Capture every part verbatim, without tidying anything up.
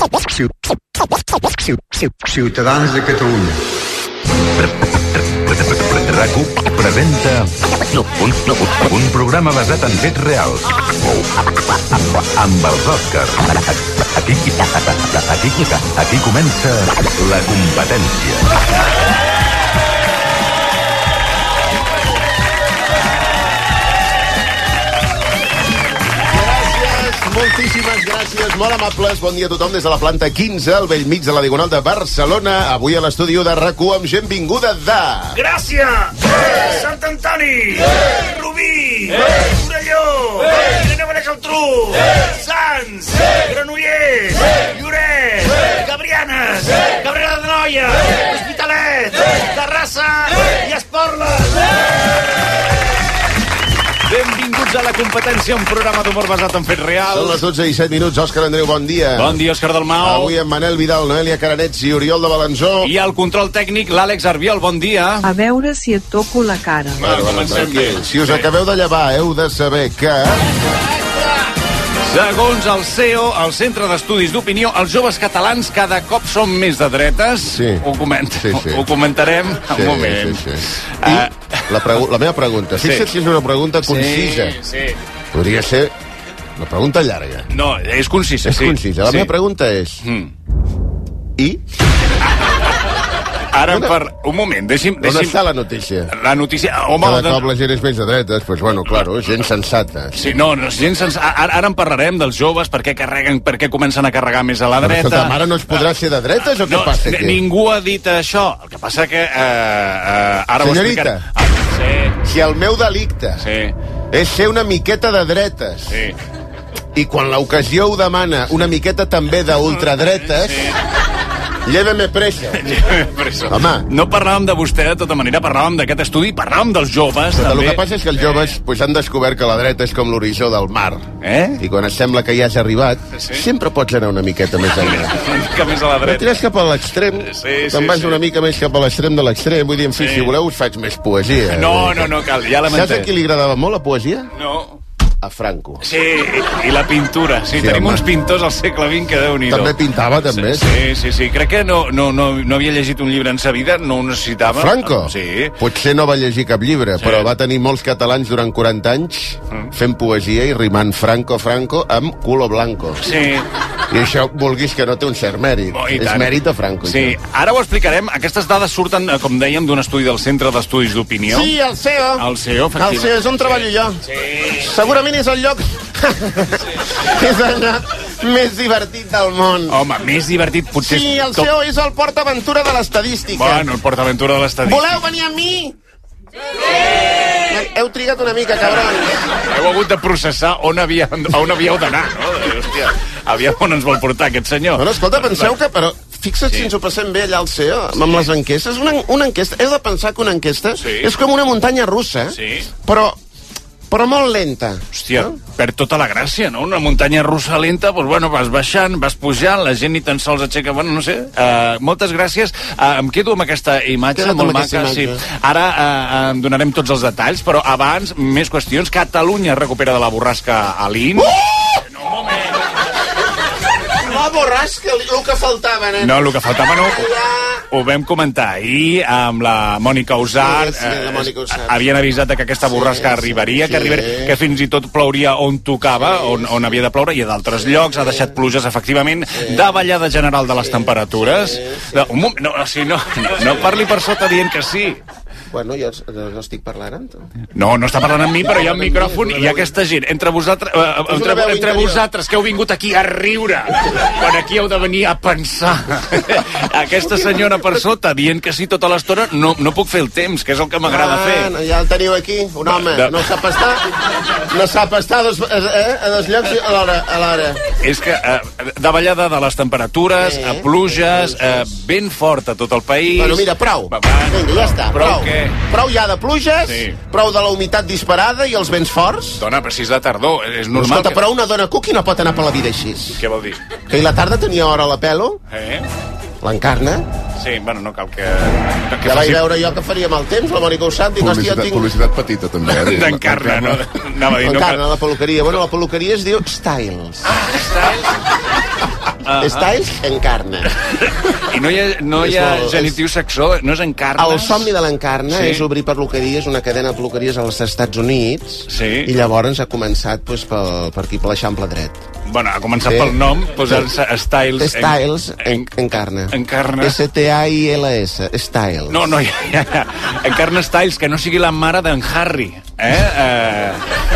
Ciutadans de Catalunya. RAC1 presenta un, un programa basat en fets reals amb els Oscars. Aquí, aquí, aquí comença La Competència. Moltíssimes gràcies, molt amables. Bon dia a tothom des de la planta quinze, al vell mig de la Diagonal de Barcelona. Avui a l'estudi de RAC1 amb gent vinguda de... Gràcia! Eh! Sant Antoni! Eh! Rubí! Eh! Torelló! Eh! Vilanova i Geltrú! Eh! Sants! Eh! Granollers! Eh! Lloret! Eh! Cabrianes! Eh! Cabrera de Noia! Eh! Hospitalet! Eh! Terrassa! Eh! I Esporles! Eh! Benvinguts a La Competència, un programa d'humor basat en fets reals. Són les dotze i set minuts. Òscar Andreu, bon dia. Bon dia, Òscar Dalmau. Avui amb Manel Vidal, Noelia Caranets i Oriol de Balanzó. I al control tècnic, l'Àlex Arbiol, bon dia. A veure si et toco la cara. Bueno, comencem bé. Si us acabeu de llevar, heu de saber que... Segons el C E O, el Centre d'Estudis d'Opinió, els joves catalans cada cop són més de dretes. Sí. Ho, comenta, sí, sí. ho comentarem sí, un moment. Sí, sí. I uh, la, la meva pregunta, fixa't sí. si és una pregunta concisa. Sí, sí. Podria ser una pregunta llarga. No, és concisa, és sí. És concisa. La sí. meva pregunta és... Mm. I? Ara, per... Un moment, deixi'm... On deixi'm... està la notícia? La notícia... Home, Cada de... cop la gent és més de dretes, doncs, bueno, claro, gent sensata. Sí, no, no gent sensata. Ara, ara en parlarem dels joves, per què carreguen, per què comencen a carregar més a la dreta. Però, escolta, ara no es podrà ser de dretes o què no, passa aquí? Ningú ha dit això. El que passa que... Uh, uh, ara Senyorita, ho ah, sí. si el meu delicte sí. és ser una miqueta de dretes sí. i quan l'ocasió ho demana una miqueta també d'ultradretes... Sí. Lléveme pressa. Home. No parlàvem de vostè, de tota manera, parlàvem d'aquest estudi, parlàvem dels joves, però també. El que passa és que els joves pues, han descobert que la dreta és com l'horitzó del mar. Eh? I quan et sembla que ja has arribat, sí. sempre pots anar una miqueta més enllà. Una mica més a la dreta. No tires cap a l'extrem, sí, sí, te'n vas sí. una mica més cap a l'extrem de l'extrem. Vull dir, en fi, sí. si voleu us faig més poesia. No, no, no cal, ja la Saps a qui li agradava molt la poesia? No. A Franco. Sí, i, i la pintura. Sí, sí tenim home. uns pintors al segle vint que Déu-n'hi-do. També pintava, també. Sí, sí, sí, sí. Crec que no, no, no, no havia llegit un llibre en sa vida, no ho necessitava. Franco? Sí. Potser no va llegir cap llibre, sí. però va tenir molts catalans durant quaranta anys mm. fent poesia i rimant Franco, Franco amb culo blanco. Sí. I això, vulguis que no té un cert mèrit. Oh, és mèrit de Franco. Sí, això. Ara ho explicarem. Aquestes dades surten, com dèiem, d'un estudi del Centre d'Estudis d'Opinió. Sí, el C E O. El C E O, efectivament. El C E O és on treballo sí. jo. Sí. Segurament és el lloc... és el lloc més divertit del món. Home, més divertit potser... Sí, el C E O és el PortAventura de l'estadística. Bueno, el PortAventura de l'estadística. Voleu venir amb mi? Sí! Heu trigat una mica, cabrons. Heu hagut de processar on, havia, on havíeu d'anar, no? Hòstia, aviam on ens vol portar aquest senyor. Bueno, escolta, penseu que... Però fixa't sí. si ens ho passem bé allà al C E O, amb les enquestes. Una, una enquesta, heu de pensar que una enquesta sí. és com una muntanya russa, sí. però... però molt lenta. Hòstia, no? Perd tota la gràcia, no? Una muntanya russa lenta, doncs, bueno, vas baixant, vas pujant, la gent ni tan sols aixeca... Bueno, no sé, uh, moltes gràcies. Uh, em quedo amb aquesta imatge, Queda't molt maca. Sí. Ara uh, em donarem tots els detalls, però abans, més qüestions. Catalunya recupera de la borrasca a l'I N. Uh! No, un moment. La borrasca, el que faltava, nen. No, el que faltava no... Ho vam comentar ahir amb la Mònica Usart. Sí, sí, la Mònica Usart. Havien avisat que aquesta borrasca sí, arribaria, sí, que arribaria, que fins i tot plouria on tocava, sí, on, on havia de ploure, i a d'altres sí, llocs ha deixat pluges, efectivament, sí, davallada general de les temperatures. Sí, sí. No, un moment, no, o sigui, no, no, no parli per sota dient que sí. Bueno, jo no estic parlant amb tu. No, no està parlant amb mi, però hi ha un micròfon i hi ha aquesta gent. Entre vosaltres, uh, entre, entre vosaltres que heu vingut aquí a riure, quan aquí heu de venir a pensar. Aquesta senyora per sota dient que sí tota l'estona, no, no puc fer el temps, que és el que m'agrada ah, fer. No, ja el teniu aquí, un home. De... No sap estar, no sap estar a dos, eh, a dos llocs a l'hora. És que uh, davallada de les temperatures, sí, a pluges, sí, sí. Uh, ben fort a tot el país. Bueno, mira, prou. Va, va, Vinga, ja està, prou. Prou, prou ja de pluges, sí, prou de la humitat disparada i els vents forts. Dona, però si és de tardor, és normal. Escolta, que... però una dona cuqui no pot anar per la vida així. Què vol dir? Que ahir la tarda tenia hora a la pelo. Eh? L'encarna. Sí, bueno, no cal que... que ja vaig veure jo que faríem el temps, la Mònica Usart, dic, hòstia, tinc... Publicitat petita, també. Eh? D'encarna, no? Anava a dir, Encarna, no cal... la peluqueria. Bueno, la peluqueria es diu Styles. Ah, Styles? Uh -huh. Styles encarna. I no hi ha, no hi ha molt, genitiu saxó, no és encarna? El somni de l'encarna sí. és obrir perruqueries, una cadena de perruqueries als Estats Units, sí. i llavors ha començat pues, per, per aquí, per l'Eixample dret. Bueno, ha començat sí. pel nom, posant-se sí. Styles... Styles en, en, encarna. Encarna. S T A I L S, Styles. No, no, ja, ja, ja. Encarna Styles, que no sigui la mare d'en Harry. Eh? Uh...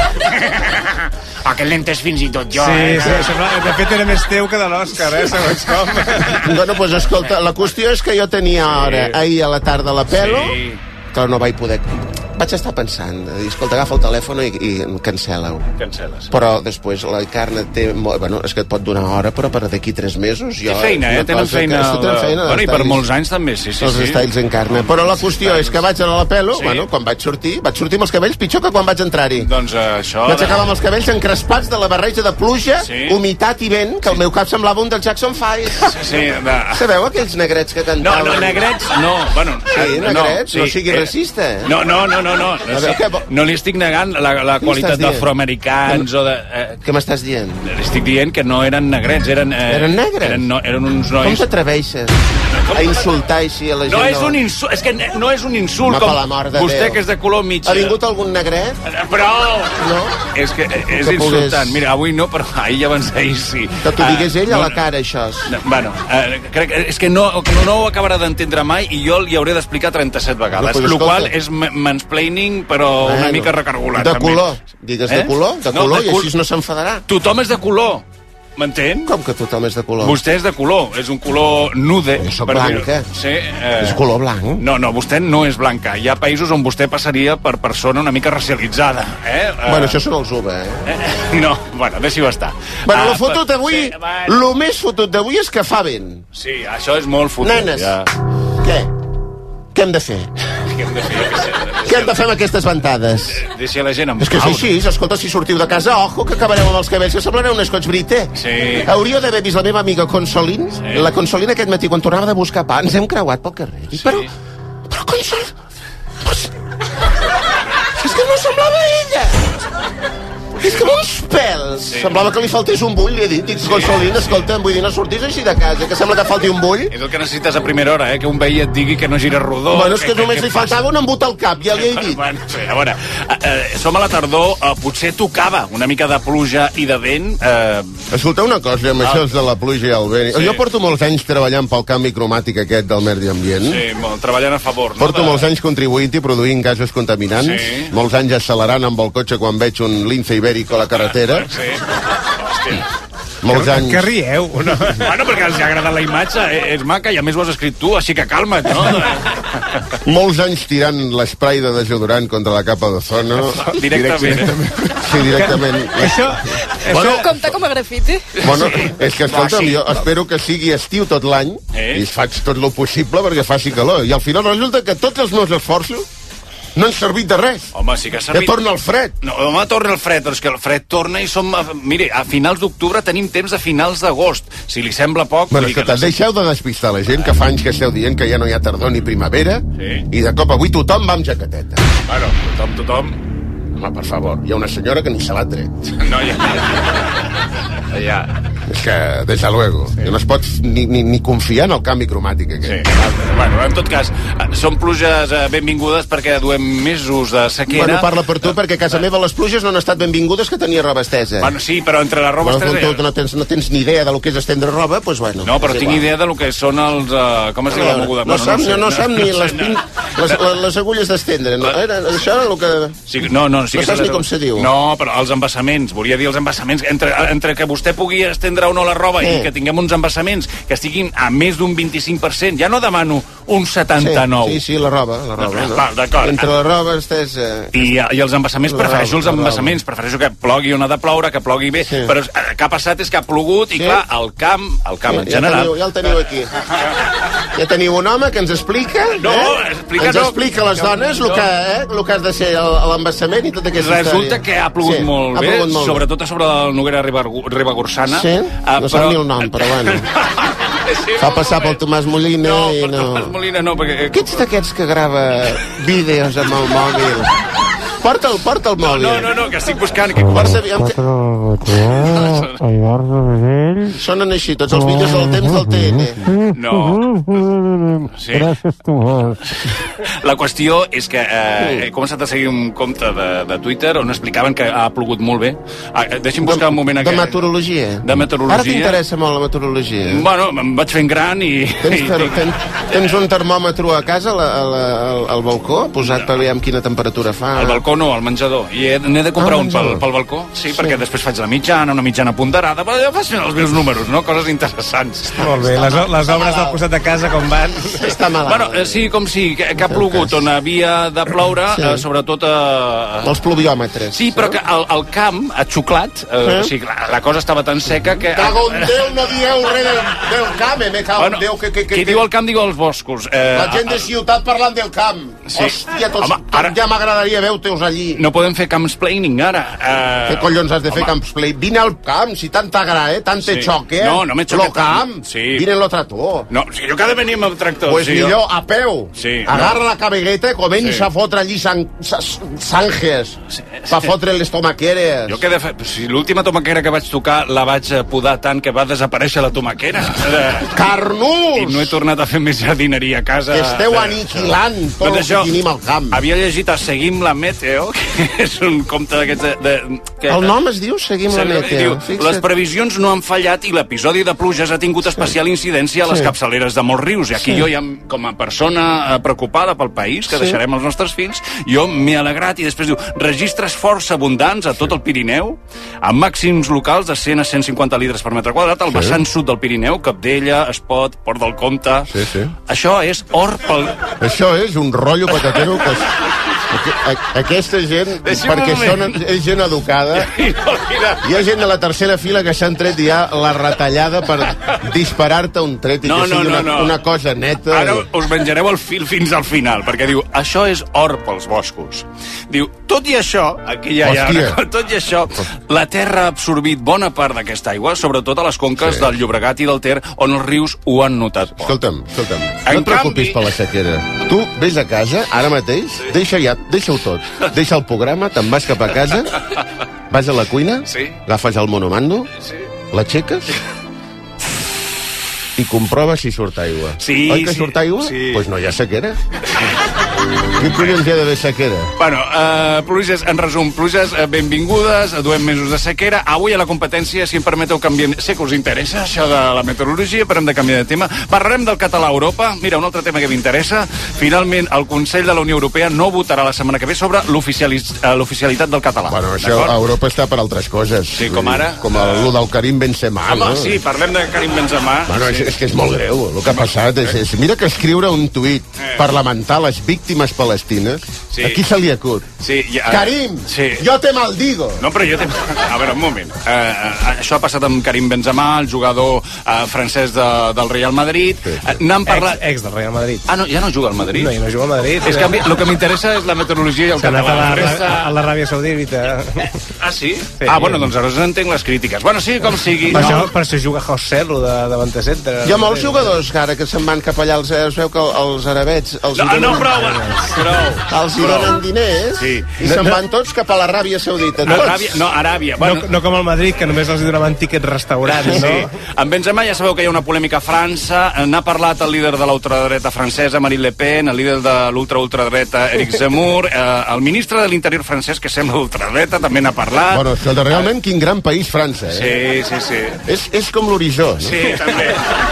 Aquest l'he entès fins i tot jo, sí, eh? Sí, sembla, de fet era més teu que de l'Òscar, eh, segons com. Bueno, doncs escolta, la qüestió és que jo tenia hora sí. ahir a la tarda a la pelo, sí. que no vaig poder... Vaig estar pensant, dir, escolta, agafa el telèfon i, i cancela-ho. Cancela, sí. Però després la carna té... Bueno, és que et pot donar hora, però per d'aquí tres mesos... Jo, té feina, eh? Tenen feina. Que, tenen feina bueno, i per molts anys també, sí, sí. Els sí. Styles en carna. Però la qüestió és que vaig anar a la pelo, sí. bueno, quan vaig sortir, vaig sortir amb els cabells pitjor que quan vaig entrar-hi. Doncs uh, això... Vaig acabar amb els cabells encrespats de la barreja de pluja, sí. humitat i vent, que el meu cap semblava un dels Jackson Five. Sí, sí, de... Sabeu aquells negrets que cantaven? No, no, negrets, no. Bueno, sí, negrets, no, sí. no sigui eh, racista. Eh? No, no, no, no. no. no sé. No li estic negant la, la qualitat d'afroamericans o de... Eh, Què m'estàs dient? Li estic dient que no eren negrets, eren... Eh, eren negres? Eren, no, eren uns nois... Com t'atreveixes a insultar així a la gent? No és un insult, és que no és un insult, Home, com la mort de vostè Déu. Que és de color mig... Ha vingut algun negret? Però... No? És que és que insultant. Pogués... Mira, avui no, però ahir abans d'ahir sí. Que t'ho digués uh, ell no, a la cara, això. No, bueno, uh, crec que és que no, no, no ho acabarà d'entendre mai i jo li hauré d'explicar trenta-set vegades. No, el qual és mansplaining, però bueno, una mica recargolat. De també. Color. Digues eh? de color, de color, no, de i així no s'enfadarà. Tothom és de color. M'entén? Com que tothom és de color? Vostè és de color, és un color nude. Jo soc blanca. Sí, eh... És color blanc? No, no, vostè no és blanca. Hi ha països on vostè passaria per persona una mica racialitzada. Eh? Bueno, això són els U B A, eh? eh? No, bueno, deixi-ho estar. Bueno, ah, lo fotut d'avui, sí, bueno. Lo més fotut d'avui és que fa vent. Sí, això és molt fotut. Nenes, ja. Què? Què hem de fer? Què hem de fer? Què hem de fer amb aquestes ventades? Deixi la gent en És que és així, escolta, si sortiu de casa, ojo, que acabareu amb els cabells, que semblareu un escoig brité. Sí. Hauríeu d'haver vist la meva amiga Consolín, sí. La Consolín aquest matí, quan tornava de buscar pa, ens hem creuat pel carrer. Sí. Però, però Consol... Pues... És que no semblava ella! És que amb uns pèls. Sí. Semblava que li faltés un bull, li he dit. Dic, sí, Consolín, escolta, vull dir, no sortis així de casa, que sembla que falti un bull. És el que necessites a primera hora, eh? Que un veí et digui que no gira rodó. Bueno, és que, que només que li faltava un embut al cap, ja li he dit. Bueno, sí, a veure, eh, som a la tardor, eh, potser tocava una mica de pluja i de vent. Eh... Escolta una cosa, amb ah. això de la pluja i el vent. Sí. Jo porto molts anys treballant pel canvi cromàtic aquest del medi ambient. Sí, molt, treballant a favor. No? Porto de... molts anys contribuint i produint gasos contaminants. Sí. Molts anys accelerant amb el cotxe quan veig un lince ibèric a la carretera. Sí. Hòstia. Molts anys... Que rieu, no? Bueno, perquè els ha agradat la imatge, és maca, i a més ho has escrit tu, així que calma't, no? Molts anys tirant l'esprai de desodorant contra la capa d'ozono. Directament. directament. Sí, directament. Això... Bueno, compta com a grafiti? Bueno, és que, escolta'm, jo espero que sigui estiu tot l'any eh? i faig tot el possible perquè faci calor. I al final resulta que tots els meus esforços no han servit de res. Home, sí que ha servit... Ja torna el fred. No, home, torna el fred, però és que el fred torna i som... Mire, a finals d'octubre tenim temps a finals d'agost. Si li sembla poc... Bueno, és que te'n deixeu de despistar la gent, que fa anys que esteu dient que ja no hi ha tardor ni primavera, sí. I de cop avui tothom va amb jaqueteta. Bueno, tothom, tothom... Home, per favor, hi ha una senyora que ni se l'ha tret. No, ja... ja... ja. És que, desde luego, sí. No es pot ni, ni, ni confiar en el canvi cromàtic aquest. Sí. Bueno, en tot cas, són pluges benvingudes perquè duem mesos de sequera. Bueno, parla per tu, perquè a casa meva les pluges no han estat benvingudes, que tenia roba estesa. Bueno, sí, però entre la roba bueno, estesa... Tu no tens, no tens ni idea de lo que és estendre roba, doncs pues bueno. No, però és tinc igual. idea de lo que són els... Uh, com es diu la moguda? No, Bueno, sap, no, sé, no, no sap ni no, les, pin, no. les, les, les agulles d'estendre. No? Era, això era el que... Sí, no, no, sí no que saps ni com se diu. No, però els embassaments, volia dir els embassaments, entre, entre que vostè pugui estendre o no la roba eh. i que tinguem uns embassaments que estiguin a més d'un vint-i-cinc per cent, ja no demano un setanta-nou. Sí, sí, sí, la roba, la roba. No? D'acord. Entre la roba estesa... I, I els embassaments, la prefereixo roba, els embassaments, prefereixo que plogui on ha de ploure, que plogui bé, sí. Però el que ha passat és que ha plogut i, sí. Clar, el camp, el camp sí, en general... Ja, teniu, ja el teniu aquí. Ja teniu un home que ens explica... No, eh? explica ens no. explica a les dones el que, eh, el que has de ser l'embassament i tota aquesta Resulta història. que ha plogut sí, molt ha bé, plogut molt sobretot a sobre del Noguera Ribagorçana. Sí? No uh, sap ni el nom, però bueno. Sí, fa passar pel Tomàs Molina no, i no... No, Tomàs Molina no, perquè... Què ets d'aquests que grava vídeos amb el mòbil? Porta'l, porta'l mòbil. No, no, no, que estic buscant. Que... Força, aviam que... Sonen així, tots els vídeos del temps del T N. No. Sí. La qüestió és que eh, he començat a seguir un compte de, de Twitter on explicaven que ha plogut molt bé. Ah, deixi'm buscar un moment... De aquest. meteorologia. De meteorologia. Ara t'interessa molt la meteorologia. Bueno, em vaig fent gran i... Tens, ter tens, tens un termòmetre a casa, a la, a la, al, al balcó, posat per veure quina temperatura fa? Al balcó no, al menjador. I n'he de comprar ah, un pel, pel balcó, sí, sí, perquè després faig la mitjana, una mitjana ponderada, però ja faig els meus números, no? Coses interessants. Molt bé, les, les obres del costat de casa com van? Està malalt. Bueno, eh, sí, com sí, que, que ha plogut on havia de ploure, sí. eh, sobretot a... Eh... Els pluviòmetres. Sí, però que el, el camp ha xuclat, eh, sí. O sigui, la, la cosa estava tan seca que... Cago en Déu, no dieu res del, del camp, eh, me cago bueno, en Déu. Que, que, que, qui que... diu el camp, diu els boscos. Eh, la gent de ciutat parlant del camp. Sí. Hòstia, tots, Home, ara... ja m'agradaria veure-teus allí. No podem fer campsplaining, ara. Eh... Què collons has de fer campsplaining? Vine al camp, si tant t'agrada, eh? Tant te sí. xoque. No, no me xoque tant. Lo camp, sí. vine-lo tractor. No, si jo cada venim amb tractor. Pues sí, millor, jo... a peu. Sí, Agarra no. la cabegueta i comença sí. a fotre allí sang, sanges sí, sí. per fotre les tomaqueres. Jo que de fe... Si l'última tomaquera que vaig tocar la vaig podar tant que va desaparèixer la tomaquera. Carnús! I no he tornat a fer més jardineria a casa. Que esteu aniquilant tot el que tenim al camp. Havia llegit a Seguim la Meteo, que és un compte d'aquests... De, de, que... El nom es diu Seguim la Meteo. Diu, les previsions no han fallat i l'episodi de pluges ha tingut especial incidència a les sí. capçaleres de molts rius. I aquí sí. jo, ja, com a persona preocupada pel país, que sí. deixarem els nostres fills, jo m'he alegrat i després diu registres força abundants a tot el Pirineu, amb màxims locals de cent a cent cinquanta litres per metre quadrat, al sí. vessant sud del Pirineu, Capdella, Espot, Port del Comte... Sí, sí. Això és or pel... Això és un rotllo patatero que... Aquesta gent, Deixi perquè són, és gent educada, hi ha gent de la tercera fila que s'han tret ja la retallada per disparar-te un tret i no, que sigui no, no, una, no. una cosa neta. Ara us menjareu el fil fins al final, perquè diu, això és or pels boscos. Diu, tot i això, aquí ja hi ha una, tot i això, la Terra ha absorbit bona part d'aquesta aigua, sobretot a les conques sí. del Llobregat i del Ter, on els rius ho han notat. Escolta'm, escolta'm, no et preocupis per la sequera. Tu vés a casa, ara mateix, sí. deixa ja, deixa-ho tot. Deixa el programa, te'n vas cap a casa, vas a la cuina, sí. agafes el monomando, sí. l'aixeques i comprova si surt aigua. Sí, Oi que sí, surt aigua? Doncs sí. pues no hi ha sequera. Què collons hi ha d'haver sequera? Bueno, uh, pluges, en resum, pluges uh, benvingudes, duem mesos de sequera. Avui a la competència, si em permeteu, canviem... Sé que us interessa això de la meteorologia, però hem de canviar de tema. Parlarem del català a Europa. Mira, un altre tema que m'interessa. Finalment, el Consell de la Unió Europea no votarà la setmana que ve sobre l'oficialitat del català. Bueno, això a Europa està per altres coses. Sí, com ara? Com el, el del Karim Benzema. Home, no? sí, parlem de Karim Benzema. Bueno, sí. és, és que és molt greu. El que ha passat és... és mira que escriure un tuit eh. per lamentar les víctimes palestines, sí. a qui se li acut? Sí, ja, Karim, sí. jo te maldigo. No, però jo te... A veure, un moment. Uh, uh, això ha passat amb Karim Benzema, el jugador uh, francès de, del Real Madrid. Sí, sí. Uh, N'han parlat... Ex, ex del Real Madrid. Ah, no, ja no juga al Madrid? No, ja no juga al Madrid. És que el que m'interessa és la meteorologia i el català. S'ha anat a, la, a l'Aràbia Saudita. Ah, sí? sí? Ah, bueno, doncs ara us entenc les crítiques. Bueno, sí, com sigui. Per, no. això, per això juga José Lu de davant de centre. Hi ha molts jugadors que ara que se'n van cap allà, els, es veu que els arabets... Els no, donen, no, prou, prou. Els hi donen diners sí. i se'n van tots cap a l'Aràbia Saudita. No, Aràbia, no, Aràbia. Bueno, no, no com el Madrid, que només els donaven tíquets restaurants, no? Sí. En Benzema ja sabeu que hi ha una polèmica a França. N'ha parlat el líder de l'ultradreta francesa, Marine Le Pen, el líder de l'ultra-ultradreta, Éric Zemmour, eh, el ministre de l'Interior francès, que sembla ultradreta, també n'ha parlat. Bueno, és que realment quin gran país França, eh? Sí, sí, sí. És, és com l'horitzó, no? Sí, també.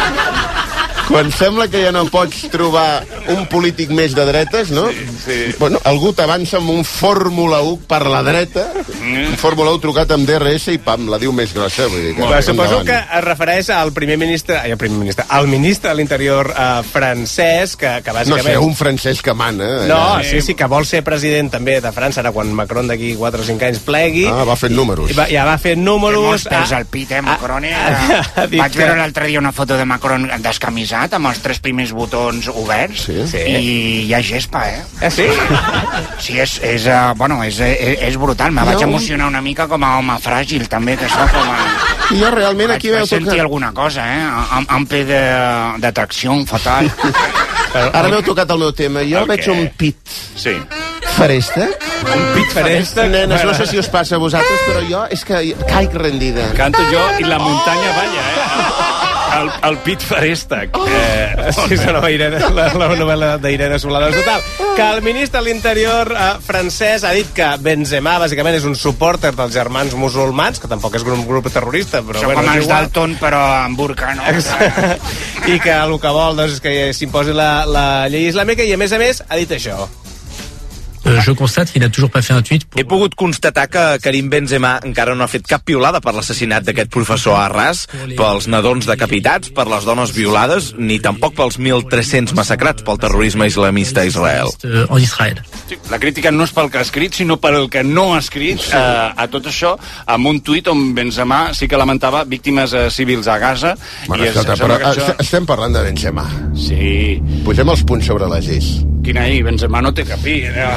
Quan sembla que ja no pots trobar un polític més de dretes, no? Sí, sí. Bueno, algú t'avança amb un Fórmula u per la dreta, mm. un Fórmula u trucat amb D R S i pam, la diu més grossa. Vull dir que bueno, suposo que es refereix al primer ministre, ai, al primer ministre, al ministre de l'Interior eh, francès, que, que bàsicament... No sé, un francès que mana. Eh? No, sí, sí, que vol ser president també de França, ara quan Macron d'aquí quatre o cinc anys plegui. Ah, va fent números. Va, ja va fent números. Té molts pèls al pit, eh, Macron. Eh? Vaig veure l'altre dia una foto de Macron descamisat, amb els tres primers botons oberts, sí. Sí. I hi ha gespa, eh? Ah, sí? Sí, és, és, uh, bueno, és, és, és brutal. Me vaig no. emocionar una mica com a home fràgil, també, que està com a... I jo realment aquí vaig, veu... Vaig sentir tocar... alguna cosa, eh? Am, ample de, de tracció fatal. Ara m'heu tocat el meu tema. Jo el veig què? un pit. Sí. Farèstec? Un pit farèstec? Nenes, no sé si us passa a vosaltres, però jo és que caic rendida. Canto jo i la muntanya balla, eh? El, el pit farèstec. Eh, Sí, és la nova Irene, la, la novel·la d'Irene Solanes. Total, que el ministre de l'Interior eh, francès ha dit que Benzema, bàsicament, és un supporter dels germans musulmans, que tampoc és un grup terrorista, però... Això bueno, com és els igual. Dalton, però amb burca, no? I que el que vol doncs, és que s'imposi la, la llei islàmica, i a més a més ha dit això. Euh, je constate qu'il n'a toujours pas fait un tweet. Pour... He pogut constatar que Karim Benzema encara no ha fet cap piulada per l'assassinat d'aquest professor a Arràs, pels nadons decapitats, per les dones violades, ni tampoc pels mil tres-cents massacrats pel terrorisme islamista a Israel. Euh, en Israël. Sí, la crítica no és pel que ha escrit, sinó pel que no ha escrit eh, a tot això, amb un tuit on Benzema sí que lamentava víctimes eh, civils a Gaza. Bueno, i es, escolta, es però això... estem parlant de Benzema. Sí. Posem els punts sobre les is. Quina i Benzema no té capí.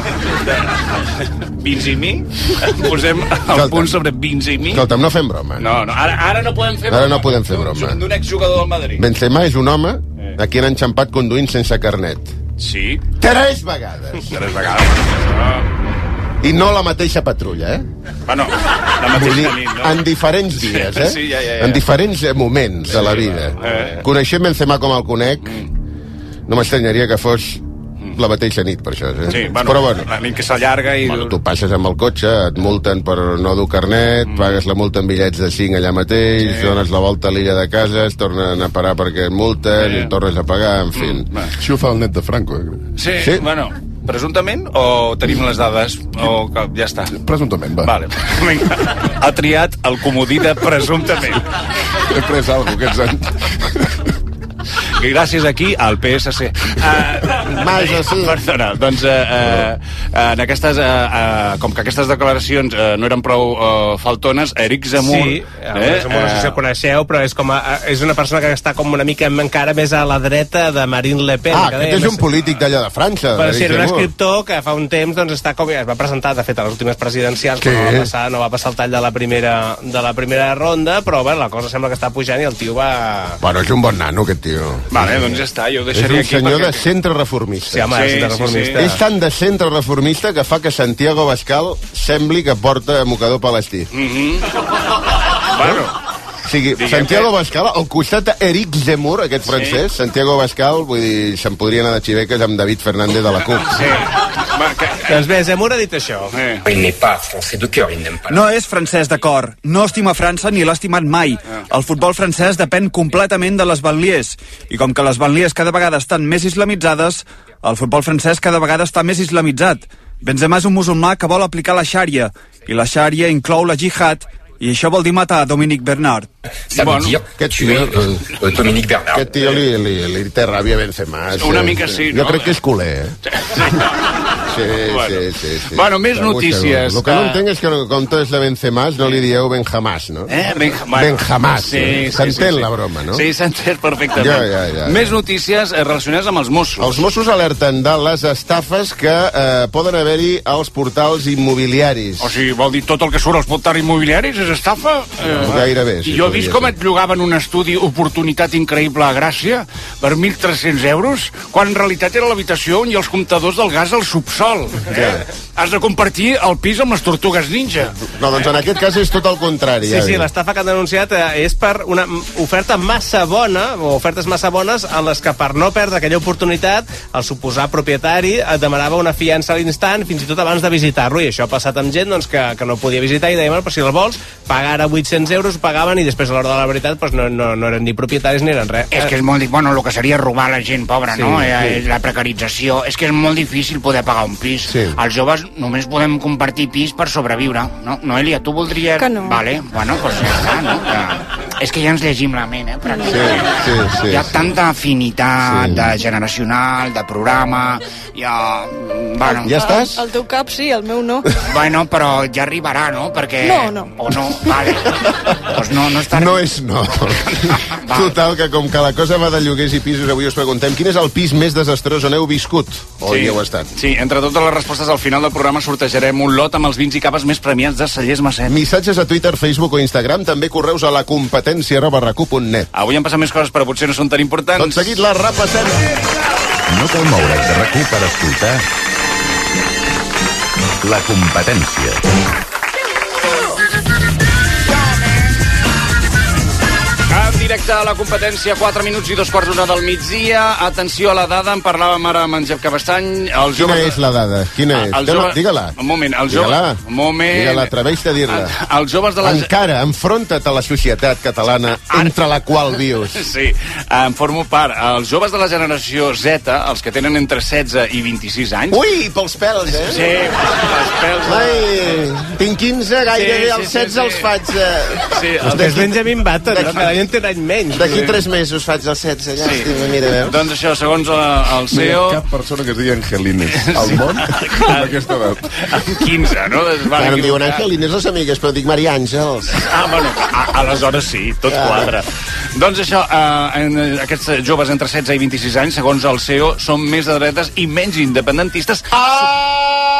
Benzema? Posem el punt sobre Benzema? Escolta'm, no fem broma. No, no, ara, ara no podem fer Ara broma. no podem fer broma. D'un exjugador del Madrid. Benzema és un home a qui han enxampat conduint sense carnet. Sí. Tres vegades. Tres vegades. No. I no la mateixa patrulla, eh? Bueno, la Vull dir, mateixa nit, no? en diferents dies, eh? Sí, ja, ja, ja. En diferents eh, moments de la vida. eh. Coneixent Benzema com el conec, no m'estranyaria que fos la mateixa nit, per això, eh? Sí, bueno, però bueno, la nit que s'allarga i... bueno, tu passes amb el cotxe, et multen per no dur carnet, mm. pagues la multa en bitllets de cinc allà mateix, sí. dones la volta a l'illa de casa, es tornen a parar perquè et multen, sí. i tornes a pagar, en fi. Mm. Això ho fa el net de Franco, eh? Sí, Sí. bueno, presumptament o tenim les dades o que ja està? Presumptament, va. Vale. Vinga. Ha triat el comodí de presumptament. He pres alguna cosa aquests anys. I gràcies aquí al P S C. Uh, Vaja, sí. Perdona, doncs uh, uh, en aquestes, uh, uh, com que aquestes declaracions uh, no eren prou uh, faltones, Eric Zemmour... Sí, eh, Zemmour, no sé si el coneixeu, però és, com a, és una persona que està com una mica encara més a la dreta de Marine Le Pen. Ah, que aquest deia, és un polític d'allà de França. Però sí, era un Zemmour. escriptor que fa un temps doncs, està com, es va presentar, de fet, a les últimes presidencials, Sí. però no va, passar, no va passar el tall de la primera, de la primera ronda, però bé, la cosa sembla que està pujant i el tio va... Bueno, és un bon nano, aquest tio. Vale, doncs ja està, jo ho És deixaria un aquí. senyor perquè... de centre reformista. Sí, home, Sí, sí, sí, reformista. És tan de centre reformista que fa que Santiago Bascal sembli que porta mocador palestí. Bueno, O sigui, Diguem Santiago que- Bascal, al costat d'Eric Zemmour, aquest francès, Santiago Bascal, vull dir, se'n podria anar de xiveques amb David Fernández de la CUP. sí. Va, que... Doncs bé, Zemmour ha dit això. Eh. No és francès de cor, no estima França ni l'ha estimat mai. El futbol francès depèn completament de les banlieues. I com que les banlieues cada vegada estan més islamitzades, el futbol francès cada vegada està més islamitzat. Benzema és un musulmà que vol aplicar la xària, i la xària inclou la jihad, i això vol dir matar Dominique Bernard. Bueno, Aquest tio, aquest tio li, li, li té ràbia a Benzema. Una mica sí, Jo no? crec que és culer, eh? Sí, Bueno. sí, sí, sí. Bueno, més Segur, notícies. segur. El que no Ah. entenc és que en comptes de Benzemàs no li dieu Benjamàs, no? Eh, ben, Benjamàs. Sí, sí, S'entén sí, sí. la broma, no? Sí, s'entén perfectament. Ja, ja, ja. Més notícies eh, relacionades amb els Mossos. Els Mossos alerten de les estafes que eh, poden haver-hi als portals immobiliaris. O sigui, vol dir tot el que surt als portals immobiliaris és estafa? No, gairebé, sí, I jo he vist podria com ser. et llogaven un estudi Oportunitat Increïble a Gràcia per mil tres-cents euros, quan en realitat era l'habitació on hi ha els comptadors del gas al subsol. Eh? Has de compartir el pis amb les tortugues ninja. No, doncs en aquest cas és tot el contrari. Sí, ja sí, dic. l'estafa que han denunciat eh, és per una oferta massa bona, o ofertes massa bones, en les que per no perdre aquella oportunitat, el suposat propietari et demanava una fiança a l'instant, fins i tot abans de visitar-lo, i això ha passat amb gent doncs, que, que no podia visitar, i deia, bueno, però si el vols, pagar ara vuit-cents euros, ho pagaven, i després a l'hora de la veritat doncs, no, no, no eren ni propietaris ni eren res. És que és molt... di- Bueno, el que seria robar la gent pobra, Sí, no? sí. Eh, La precarització. És que és molt difícil poder pagar un pis. Sí. Els joves només podem compartir pis per sobreviure, no? Noelia, tu voldries... Que no. Vale, bueno, doncs ja està, no? Que... És que ja ens llegim la ment, eh? Però Sí, sí, sí. hi ha tanta afinitat Sí. de generacional, de programa, ja... Bueno, Ja estàs? El teu cap sí, el meu no. bueno, però ja arribarà, no? Perquè... No, no. O no, vale. Doncs no, no està... No és no. Total, que com que la cosa va de lloguers i pisos, avui us preguntem quin és el pis més desastrós on heu viscut o hi heu estat. Sí, entre totes les respostes al final del programa sortejarem un lot amb els vins i caves més premiats de Cellers Maset. Missatges a Twitter, Facebook o Instagram, també correus a la competència arroba racu punt net. Avui han passat més coses, però potser no són tan importants. Tot seguit la repassem. No cal moure's de RAC u per escoltar La competència. En directe a la competència, quatre minuts i dos quarts d'una del migdia. Atenció a la dada, en parlàvem ara amb en Jep Cabestany. Els Quina joves... és la dada? Quina és? El jove... Digue-la. Un moment, els Digue-la. joves... Un moment... Digue-la, atreveix-te a dir-la. Els joves de la... Encara, enfronta't a la societat catalana entre la qual vius. Sí, en formo part. Els joves de la generació Z, els que tenen entre setze i vint-i-sis anys... Ui, pels pèls, eh? Sí, pels pèls. Ai, tinc quinze, gairebé als setze els faig... Eh... Sí, el és Benjamin Button, no? Cada any té un any menys. D'aquí tres mesos faig els setze, ja. Sí. Mira, veus? Doncs això, segons el C E O... No hi ha cap persona que es digui Angelines al món amb aquesta edat. Amb quinze, no? Ara em diuen Angelines les amigues, però dic Maria Àngels. Ah, bueno, a, aleshores sí, tot quadra. Doncs això, eh, en, aquests joves entre setze i vint-i-sis anys, segons el C E O, són més de dretes i menys independentistes. Ah!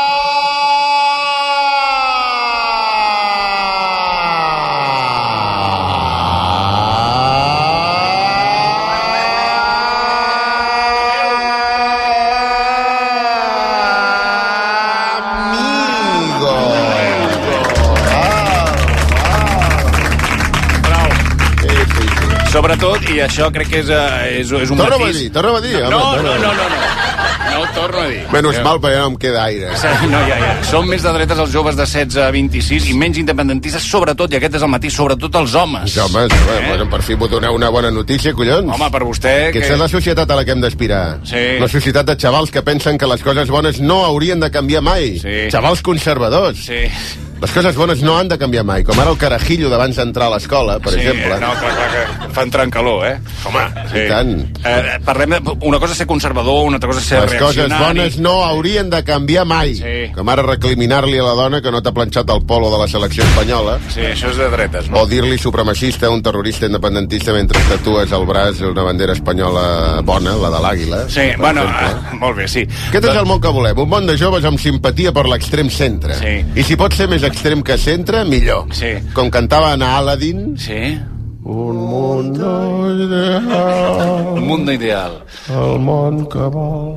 Sobretot, i això crec que és, és, és un torna matís... a dir, torna a dir. No, home, no, no, no, no. No ho torno a dir. Menys mal, perquè no em queda aire. No, ja, ja. Són més de dretes els joves de setze a vint-i-sis i menys independentistes, sobretot, i aquest és el matís, sobretot els homes. Els homes, eh? bueno, per fi vos doneu una bona notícia, collons. Home, per vostè... Aquesta que... és la societat a la que hem d'aspirar. Sí. Una societat de xavals que pensen que les coses bones no haurien de canviar mai. Sí. Xavals conservadors. Sí. Les coses bones no han de canviar mai, com ara el carajillo d'abans d'entrar a l'escola, per sí, exemple. No, clar, clar, que fa entrar en calor, eh? Home, sí. I tant. Eh, parlem de... Una cosa és ser conservador, una altra cosa és ser Les reaccionari. coses bones no haurien de canviar mai. Sí. Com ara recriminar-li a la dona que no t'ha planxat el polo de la selecció espanyola. Sí, això és de dretes, no? O dir-li supremacista a un terrorista independentista mentre tatues al braç una bandera espanyola bona, la de l'àguila. Sí, bueno, ah, molt bé, sí. Aquest és el món que volem, un món de joves amb simpatia per l'extrem centre. Sí. I si pot ser més extrem que centre, millor. Sí. Com cantava en Aladdin. Sí. Un mundo ideal. Un mundo ideal. El món que vol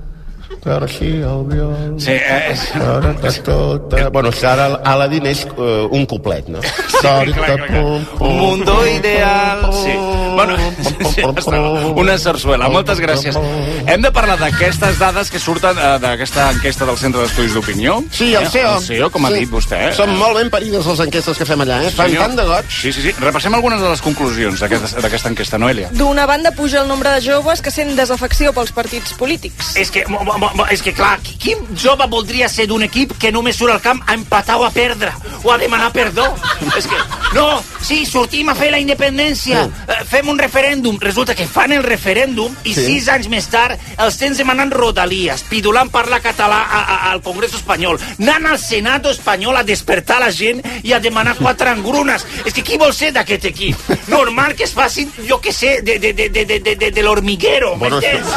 per-s'hi el viol. Sí, eh, és... Ara tota... Bueno, ara Aladdin és uh, un cuplet, no? Sí, clar, clar, clar. Un mundo ideal. Sí. Bueno, sí, està. Una sarsuela. Moltes gràcies. Hem de parlar d'aquestes dades que surten uh, d'aquesta enquesta del Centre d'Estudis d'Opinió. Sí, el C E O. El C E O, com ha sí. dit vostè. Són molt ben parides les enquestes que fem allà, eh? Fan tant de goig. Sí, sí, sí. Repassem algunes de les conclusions d'aquesta enquesta, Noelia. D'una banda puja el nombre de joves que sent desafecció pels partits polítics. És que, mo, mo, mo, és que clar, quin jove voldria ser d'un equip que només surt al camp a empatar o a perdre, o a demanar perdó? És que, no, sí, sortim a fer la independència, sí. fem un referèndum. Resulta que fan el referèndum i sí. sis anys més tard els tens demanant rodalies, pidulant parlar català a, a, al Congreso espanyol, anant al Senado espanyol a despertar la gent i a demanar quatre engrunes. És que qui vol ser d'aquest equip? Normal que es facin, jo que sé, de, de, de, de, de, de, de l'hormiguero, bueno, m'entens?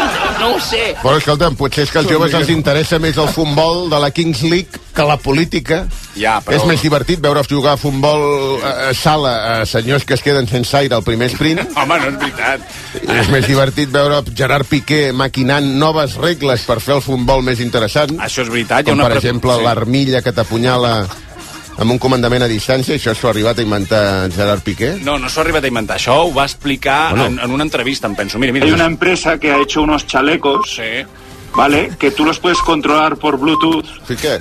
No ho sé. Bueno, escolta'm, potser és que als joves els interessa més el futbol de la Kings League que la política. Ja, però... És més divertit veure jugar a futbol a, a sala a senyors que es queden sense aire al primer sprint. Home, no és veritat. És més divertit veure Gerard Piqué maquinant noves regles per fer el futbol més interessant. Això és veritat. Com, una per pre... exemple, sí. l'armilla que t'apunyala amb un comandament a distància. Això s'ho ha arribat a inventar Gerard Piqué? No, no s'ho ha arribat a inventar. Això ho va explicar bueno. en, en una entrevista, em penso. Mira, mira. Hay una empresa que ha hecho unos chalecos, sí. ¿vale? Que tú los puedes controlar por Bluetooth. ¿Sí qué?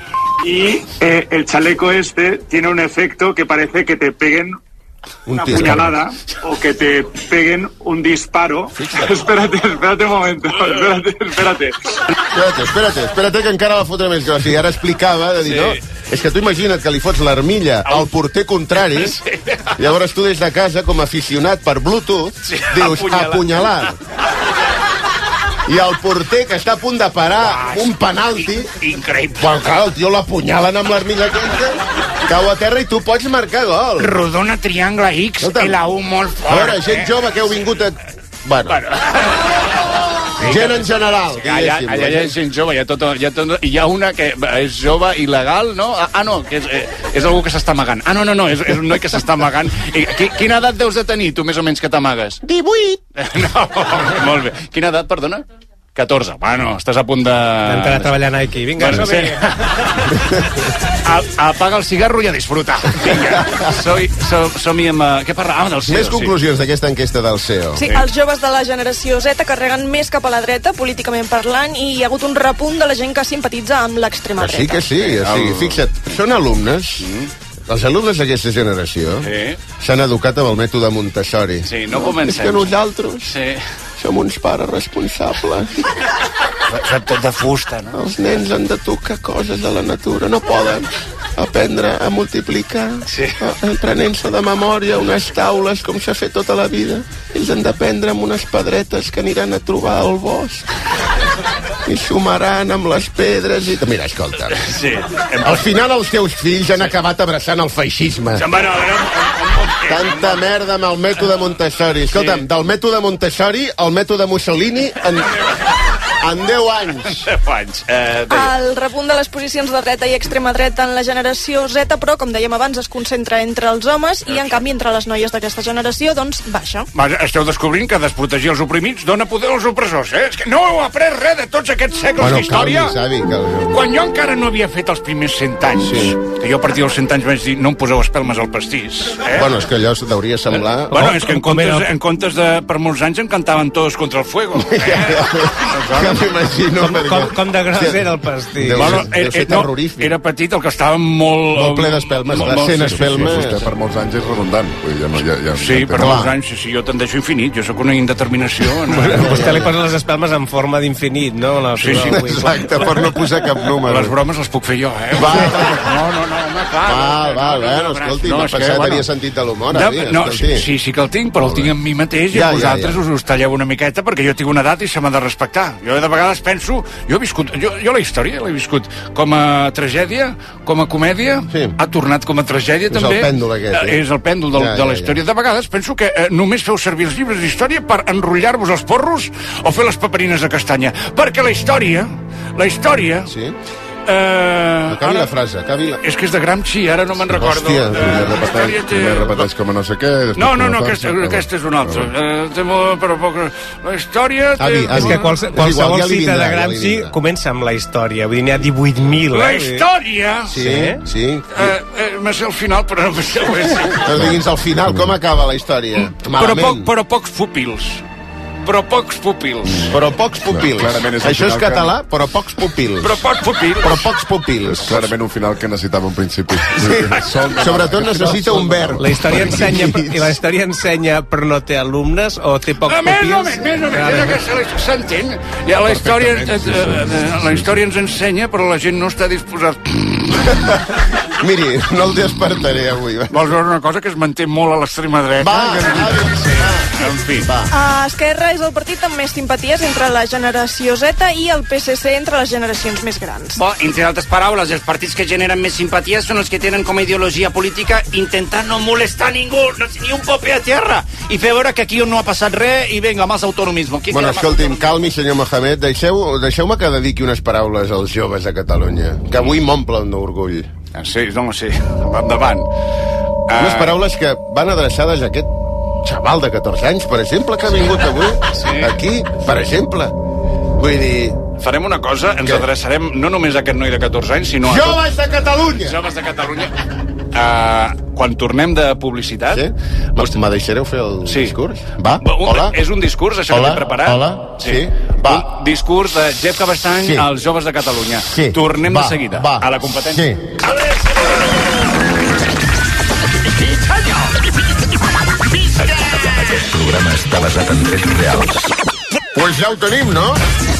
Y eh, el chaleco este tiene un efecto que parece que te peguen un una puñalada o que te peguen un disparo. Espérate, espérate un momento. Espérate, espérate. Espérate, espérate, espérate que encara la fotré més grossi. Ara explicava, de dir, sí. no? És que tu imagina't que li fots l'armilla al porter contrari, sí. Llavors tu des de casa, com a aficionat per Bluetooth, sí, dius, apunyalar. I el porter, que està a punt de parar ah, un penalti... Increïble. Bueno, clar, el tio l'apunyalen amb l'armilla aquesta, cau a terra i tu pots marcar gol. Rodona triangle X, Escolta, L U molt fort. A veure, gent eh? jove que heu vingut a... Bueno... bueno. Gent en general. Sí, allà, allà hi ha gent jove, hi ha, tot, hi, ha tot, hi ha una que és jove, il·legal, no? Ah, ah no, que és, eh, és algú que s'està amagant. Ah, no, no, no, és, és un noi que s'està amagant. I, quina edat deus de tenir, tu, més o menys, que t'amagues? divuit. No, molt bé. Quina edat, perdona? catorze. Bueno, estàs a punt de... D'entrar a treballar a Nike. Vinga, Bueno, som-hi. A- Apaga el cigarro i a disfrutar. Vinga, soy, so, som-hi amb... eh, Què parlàvem del C E O? Més conclusions d'aquesta enquesta del C E O. Sí, els joves de la generació Z carreguen més cap a la dreta, políticament parlant, i hi ha hagut un repunt de la gent que simpatitza amb l'extrema Que sí, dreta. que sí. O sigui, fixa't, són alumnes... Els alumnes d'aquesta generació s'han educat amb el mètode Montessori. Sí, no comencem. És que nosaltres Sí. som uns pares responsables. Fet tot de fusta, no? Els nens han de tocar coses de la natura, no poden aprendre a multiplicar, sí. aprenent-se de memòria unes taules com s'ha fet tota la vida. Ells han d'aprendre amb unes pedretes que aniran a trobar al bosc i sumaran amb les pedres i... Mira, escolta, sí. Al final els teus fills han acabat abraçant el feixisme. Bueno, Tanta merda amb el mètode Montessori. Escolta'm, del mètode Montessori al mètode Mussolini en, en deu anys. deu anys. Eh, El repunt de les posicions de dreta i extrema dreta en la generació Z, però, com dèiem abans, es concentra entre els homes i, en canvi, entre les noies d'aquesta generació, doncs, baixa. Vaja, esteu descobrint que desprotegir els oprimits dona poder als opressors, eh? És que no heu après res de tots aquests segles Bueno, d'història. calmi, savi, calmi. Quan jo encara no havia fet els primers cent anys, sí. que jo a partir dels cent anys vaig dir no em poseu espelmes al pastís. Eh? Bueno, és que allò deuria semblar... Bueno, és que en comptes, en comptes de, per molts anys, en cantaven tots contra el fuego. Eh? Ja m'imagino. Com, com, com de gros era el pastís. Deu Bueno, ser- deu ser no, terrorífic. era petit, el que estava molt... Molt ple d'espelmes, molt- va molt- sent sí, sí, espelmes. sí, sí. Vostè per molts anys és redundant. Vull dir, ja no, ja, ja, Sí, ja per molts anys, sí, sí, jo tendeixo infinit, jo sóc una indeterminació. No? Bueno, vostè li posa les espelmes en forma d'infinit, no? La, Sí, sí. Exacte, per no posar cap número. Les bromes les puc fer jo, eh? Va. No, no, no, home, clar. Val, val, no, bueno, no, escolti, no, m'ha és que, pensat que bueno, tenia sentit de l'humor, No, avi, no, escolti. sí, sí que el tinc, però el tinc en mi mateix i Ja, a ja, vosaltres ja. us, us talleu una miqueta perquè jo tinc una edat i se m'ha de respectar. Jo de vegades penso... Jo he viscut... Jo, jo la història l'he viscut com a tragèdia, com a comèdia, sí. ha tornat com a tragèdia És el també. pèndol aquest, eh? Eh, És el pèndol del, Ja, de ja, la història. De vegades penso que eh, només feu servir els llibres d'història per enrotllar-vos els porros o fer les paperines de castanya. Perquè la història... La història... Sí. Eh, Acabi ara- la frase, acabi la... És que és de Gramsci, ara no me'n recordo. Hòstia, Eh, Primer la història repeteix, té- primer repeteix com a no sé què... després No, com no, a no, tal. aquest, aquest és un altre. Eh, té molt, però poc... La història... Té... Avi, És que quals, igual, qualsevol ja li cita vindrà, de ja li Gramsci vindrà. comença amb la història. Vull dir, n'hi ha divuit mil. La Eh? història... Sí, sí. Eh, eh, me sé el final, però no me sé el res. Però digui'ns al final, com acaba la història? Però, poc, però pocs pupils. Però pocs pupils. Però pocs pupils. Clarament és un Això és final que- català, però pocs pupils. Però pocs pupils. Però pocs pupils. És clarament un final que necessitava un principi. Som- Sobretot necessita un verb. La història ensenya, i la història ensenya però no té alumnes o té pocs Ah, més o pupils? menys, més o menys, és aquesta, s'entén. Ja la història, eh, eh, la història ens ensenya, però la gent no està disposat. Miri, no el despertaré avui. Va, Vols veure una cosa que es manté molt a l'extrema dreta? va, En fi. va. A Esquerra és el partit amb més simpaties entre la generació Z i el P S C entre les generacions més grans. Bo, entre altres paraules, els partits que generen més simpaties són els que tenen com a ideologia política intentar no molestar ningú, no, ni un pope a terra, i fer veure que aquí no ha passat res i venga, más autonomismo. Qui Bueno, queda más escolti'm, calmi, senyor Mohamed. Deixeu- Deixeu-me que dediqui unes paraules als joves de Catalunya, que avui m'omplen d'orgull. Ah, sí, no, sí, endavant. Unes paraules que van adreçades a aquest xaval de catorze anys, per exemple, que ha vingut avui Sí. aquí, per exemple. Vull dir... Farem una cosa, ens Què? adreçarem no només a aquest noi de catorze anys, sinó a Joves de Catalunya! tots joves de Catalunya. Uh, quan tornem de publicitat... Sí? Me deixareu fer el Sí. discurs? Va, Un, hola. És un discurs, això Hola, que t'he preparat? hola, sí, va. Un discurs de Jeff Cabestany Sí. als joves de Catalunya. Sí. Tornem Va, de seguida va. a la competència. Sí. Aquest programa està basat en fets reals. Pues ja ho tenim, no?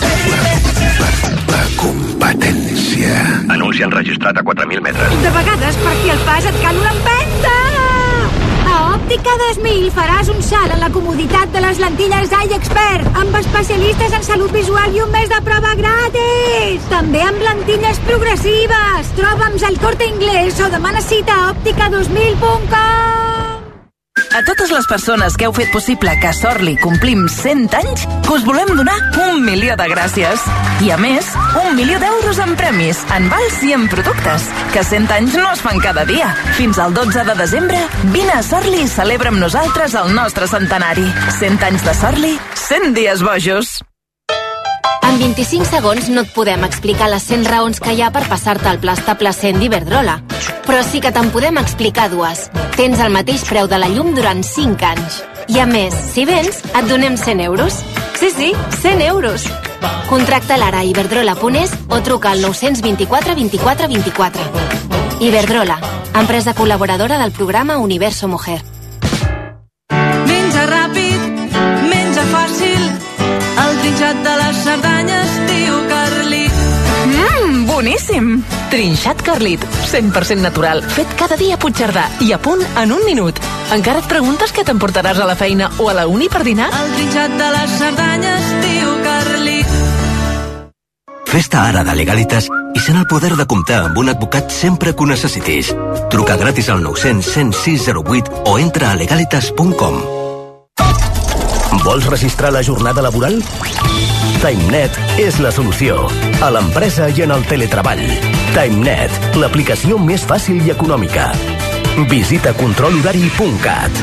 La competència. Anunci enregistrat a quatre mil metres. De vegades, per fi el pas et cal una empenta! A Òptica dos mil faràs un salt en la comoditat de les lentilles Eye Expert, amb especialistes en salut visual i un mes de prova gratis! També amb lentilles progressives! Troba'ns al Corte Inglés o demana cita a òptica dos mil punt com! A totes les persones que heu fet possible que a Sorli complim cent anys, que us volem donar un milió de gràcies. I a més, un milió d'euros en premis, en vals i en productes, que cent anys no es fan cada dia. Fins al dotze de desembre, vine a Sorli i celebra amb nosaltres el nostre centenari. cent anys de Sorli, cent dies bojos. En vint-i-cinc segons no et podem explicar les cent raons que hi ha per passar-te el pla estable cent d'Iberdrola. Però sí que te'n podem explicar dues. Tens el mateix preu de la llum durant cinc anys. I a més, si vens, et donem cent euros. Sí, sí, cent euros. Contracta l'ara a iberdrola punt es o truca al nou vint quatre vint-i-quatre vint-i-quatre. Iberdrola, empresa col·laboradora del programa Universo Mujer. Menja ràpid, menja fàcil, el trinxat de les Cerdanyes, tio Carlit. Mmm, boníssim! Trinxat Carlit, cent per cent natural, fet cada dia a Puigcerdà i a punt en un minut. Encara et preguntes què t'emportaràs a la feina o a la uni per dinar? El trinxat de les Cerdanyes, tio Carlit. Fes-te ara de Legalitas i sent el poder de comptar amb un advocat sempre que ho necessitis. Truca gratis al nou cents cent sis zero vuit o entra a legalitas punt com. Vols registrar la jornada laboral? TimeNet és la solució. A l'empresa i en el teletreball. TimeNet, l'aplicació més fàcil i econòmica. Visita control horari punt cat.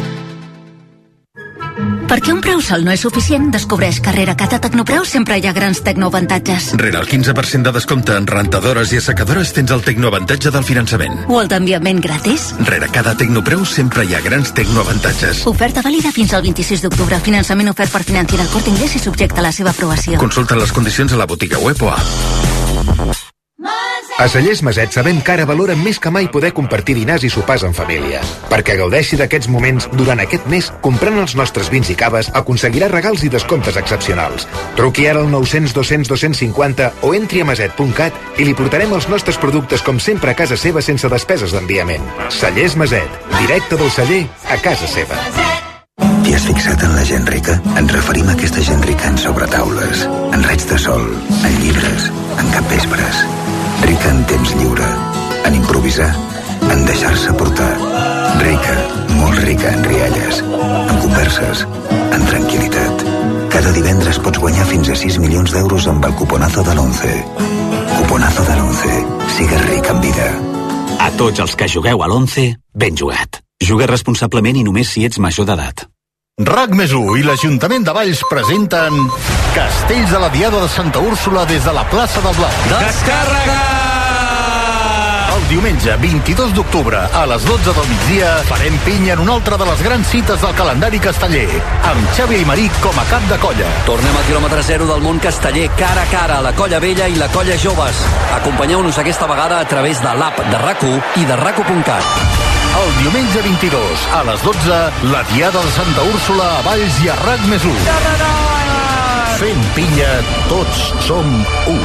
Perquè un preu sol no és suficient, descobreix que rere cada Tecnopreu sempre hi ha grans tecnoavantatges. Rere el quinze per cent de descompte en rentadores i assecadores tens el tecnoavantatge del finançament. O el d'enviament gratis. Rere cada Tecnopreu sempre hi ha grans tecnoavantatges. Oferta vàlida fins al vint-i-sis d'octubre. Finançament ofert per Financiera El Corte Inglés i subjecte a la seva aprovació. Consulta les condicions a la botiga web o app. A Cellers Maset sabem que ara valoren més que mai poder compartir dinars i sopars en família. Perquè gaudeixi d'aquests moments durant aquest mes, comprant els nostres vins i caves, aconseguirà regals i descomptes excepcionals. Truqui ara al nou cents dos cents dos cents cinquanta o entri a maset punt cat i li portarem els nostres productes com sempre a casa seva sense despeses d'enviament. Cellers Maset, directe del celler a casa seva. T'hi has fixat en la gent rica? Ens referim a aquesta gent rica en sobretaules, en raigs de sol, en llibres, en capvespres. Rica en temps lliure, en improvisar, en deixar-se portar. Rica, molt rica en rialles, en converses, en tranquil·litat. Cada divendres pots guanyar fins a sis milions d'euros amb el cuponazo de l'once. Cuponazo de l'once. Sigues ric en vida. A tots els que jugueu a l'once, ben jugat. Juga responsablement i només si ets major d'edat. RAC més u i l'Ajuntament de Valls presenten Castells de la Diada de Santa Úrsula des de la plaça del Blat. Descàrrega! El diumenge vint-i-dos d'octubre a les dotze del migdia farem pinya en una altra de les grans cites del calendari casteller, amb Xavi Aymeric com a cap de colla. Tornem al quilòmetre zero del món casteller, cara a cara, la colla vella i la colla joves. Acompanyeu-nos aquesta vegada a través de l'app de RAC u i de rac u punt cat. El diumenge vint-i-dos, a les dotze, la Diada de Santa Úrsula a Valls i a RAC més u. Fent pinya, tots som u.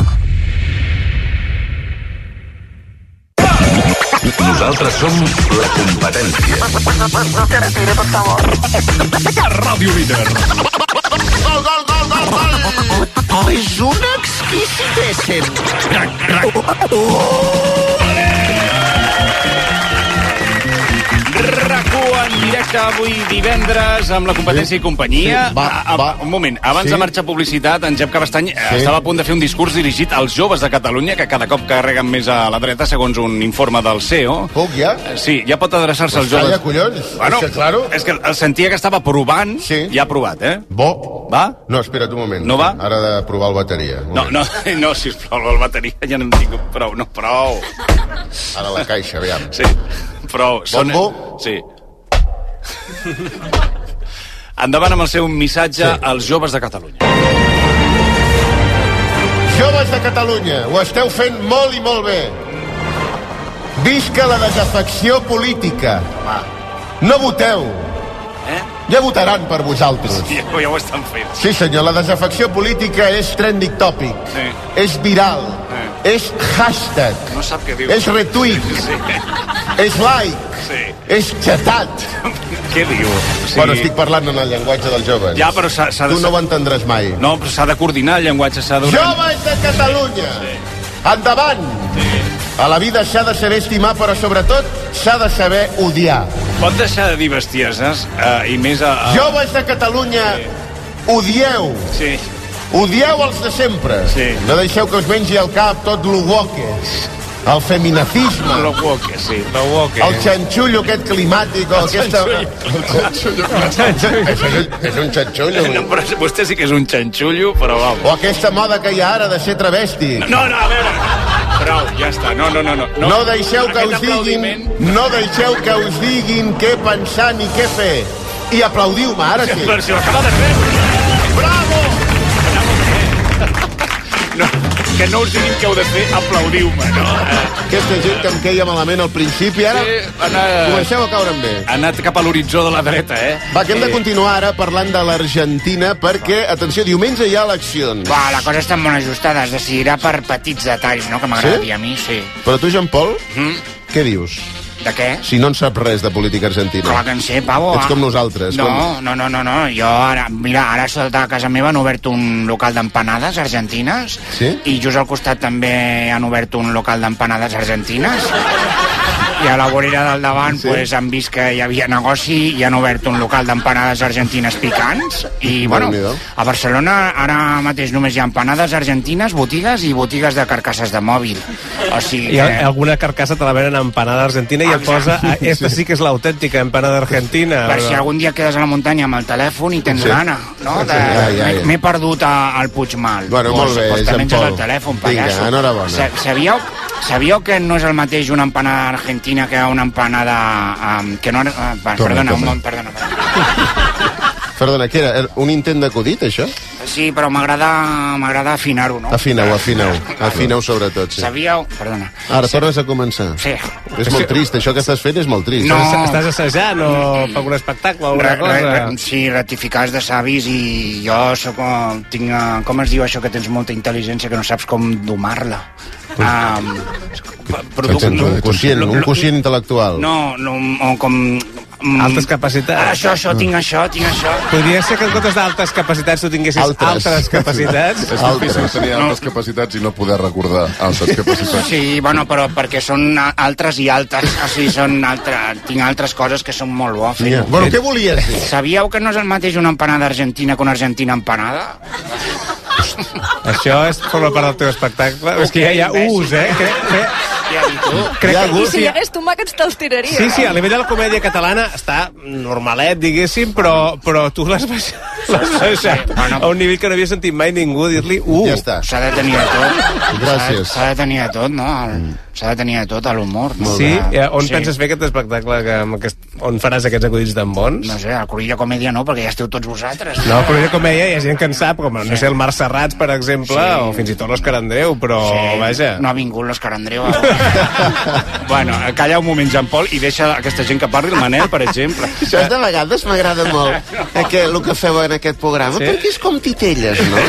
Nosaltres som la competència. Ràdio Líder. Gol, gol, gol, gol, gol! Oh, és un exquisitéssim! RAC u en directe avui divendres amb la competència i companyia. Sí, va, a, a, va. Un moment, abans Sí. de marxar a publicitat, en Jep Cabestany sí. estava a punt de fer un discurs dirigit als joves de Catalunya, que cada cop carreguen més a la dreta, segons un informe del C E O. Puc, ja? Sí, ja pot adreçar-se als Pues joves. calla, collons. Bueno, És que, claro. és que el sentia que estava provant, sí. ja ha provat, eh? Bo. Va? No, espera't un moment. No va? Ara de provar el bateria. Un No, moment. no, no, sisplau, la bateria ja n'hem tingut prou, no, prou. Ara la caixa, aviam. Sí, prou. Bombo? Sí. Endavant amb el seu missatge sí. als joves de Catalunya. Joves de Catalunya, ho esteu fent molt i molt bé. Visca la desafecció política. Va. No voteu. Eh? Ja votaran per vosaltres. Sí, ja ho estan fent. Sí, senyor, la desafecció política és trending topic. Sí. És viral. Eh. És hashtag. No sap què diu. És retweet. Sí. És like. Sí. És xatat. Què diu? O sigui... Bueno, estic parlant en el llenguatge dels joves. Ja, però s'ha... Tu no ho entendràs mai. No, però s'ha de coordinar el llenguatge, s'ha de... Joves de Catalunya! Sí. Endavant! Sí. A la vida s'ha de saber estimar, però sobretot s'ha de saber odiar. Pot deixar de dir bestieses uh, i més a... a... Joves de Catalunya, sí. Odieu! Sí. Odieu els de sempre. Sí. No deixeu que us mengi al cap tot lo woke. el feminacisme, Lo woke, sí. Lo woke. el xanxullo aquest climàtic, o aquesta... El xanxullo climàtic. És un xanxullo. No, però vostè sí que és un xanxullo, però vamos. O aquesta moda que hi ha ara de ser travesti. No, no, a veure. Prou, ja està. No, no, no. No, no deixeu que us diguin... No deixeu que us diguin què pensar ni què fer. I aplaudiu-me, ara sí. Però si ho acaba de fer. Bravo! No, que no us diguin què heu de fer, aplaudiu-me, no? Aquesta gent que em queia malament al principi, ara sí, anar... comenceu a caure'n bé. Ha anat cap a l'horitzó de la dreta, eh? Va, que hem de Eh. continuar ara parlant de l'Argentina, perquè, atenció, diumenge hi ha eleccions. Va, la cosa està molt ajustada, es decidirà per petits detalls, no?, que m'agradaria a mi, sí. Però tu, Jean Paul, Mm? què dius? De què? Si no en saps res de política argentina. Clar que en sé, pavo. Ets com nosaltres. No, com... no, no, no, no. Jo ara, mira, ara sota a casa meva han obert un local d'empanades argentines. Sí? I just al costat també han obert un local d'empanades argentines. I a la vorera del davant sí. pues, han vist que hi havia negoci i han obert un local d'empanades argentines picants. I, bueno, a Barcelona ara mateix només hi ha empanades argentines, botigues i botigues de carcasses de mòbil. O sigui I que... alguna carcassa te la venen empanada argentina i et posa, ah, esta sí que és l'autèntica empanada argentina. Per si algun dia quedes a la muntanya amb el telèfon i tens Sí. gana, no? De... Ja, ja, ja. M'he perdut a, al Puigmal. Bueno, pues, molt bé, pues te Jean menges Paul. el telèfon, Vinga, pallasso. enhorabona. Sa- Sabíeu, sabíeu que no és el mateix una empanada argentina que una empanada... Um, que no... Uh, va, Toma, perdona, toma. un moment, perdona, perdona. Perdona, què era? Un intent d'acudit, això? Sí, però m'agrada m'agrada afinar-ho, no? Afineu, afineu. Afineu sobretot, sí. Sabíeu... Perdona. Ara tornes a començar. Sí. És molt trist, això que estàs fent és molt trist. No. Estàs assajant o per un espectacle o alguna Re, cosa? re, re, sí, ratificats de savis i jo soc, eh, tinc, eh, com es diu això que tens molta intel·ligència que no saps com domar-la? Um, Tens un quocient, un quocient intel·lectual. No, no, o com... mm, Altes capacitats. Això, això, tinc això, tinc això. Podria ser que en comptes d'altes capacitats tu tinguessis altres, altres capacitats? És difícil tenir altres capacitats i no poder recordar altres capacitats. Sí, bueno, però perquè són a- altres i altes. O sigui, són altre, tinc altres coses que són molt bo. Ja. Bueno, què volies dir? Sabíeu que no és el mateix una empanada argentina que una argentina empanada? Això és forma part del teu espectacle? És que ja hi ha ús, eh? Crec, crec, crec que... I si hi hagués tomàquets te'ls tiraria. Sí, sí, a nivell de la comèdia catalana està normalet, diguéssim, però, però tu l'has baixat, l'has baixat a un nivell que no havia sentit mai ningú dir-li uh. Ja està. S'ha de tenir de tot. Gràcies. S'ha de tenir de tot, no? El- S'ha de tenir de tot, a l'humor. No? Sí? Eh, on Sí. penses fer aquest espectacle? Que, amb aquest, on faràs aquests acudits tan bons? No sé, al Cruïll de Comèdia no, perquè ja esteu tots vosaltres. No, però de comèdia hi ha gent que en sap, com, no sé, el Marc Serrats, per exemple, Sí. o fins i tot l'Òscar Andreu, però, Sí, vaja... No ha vingut l'Òscar Andreu. Bueno, calla un moment, Jean Paul, i deixa aquesta gent que parli, el Manel, per exemple. Això de vegades m'agrada molt, eh, que, el que feu en aquest programa, Sí? perquè és com titelles, no?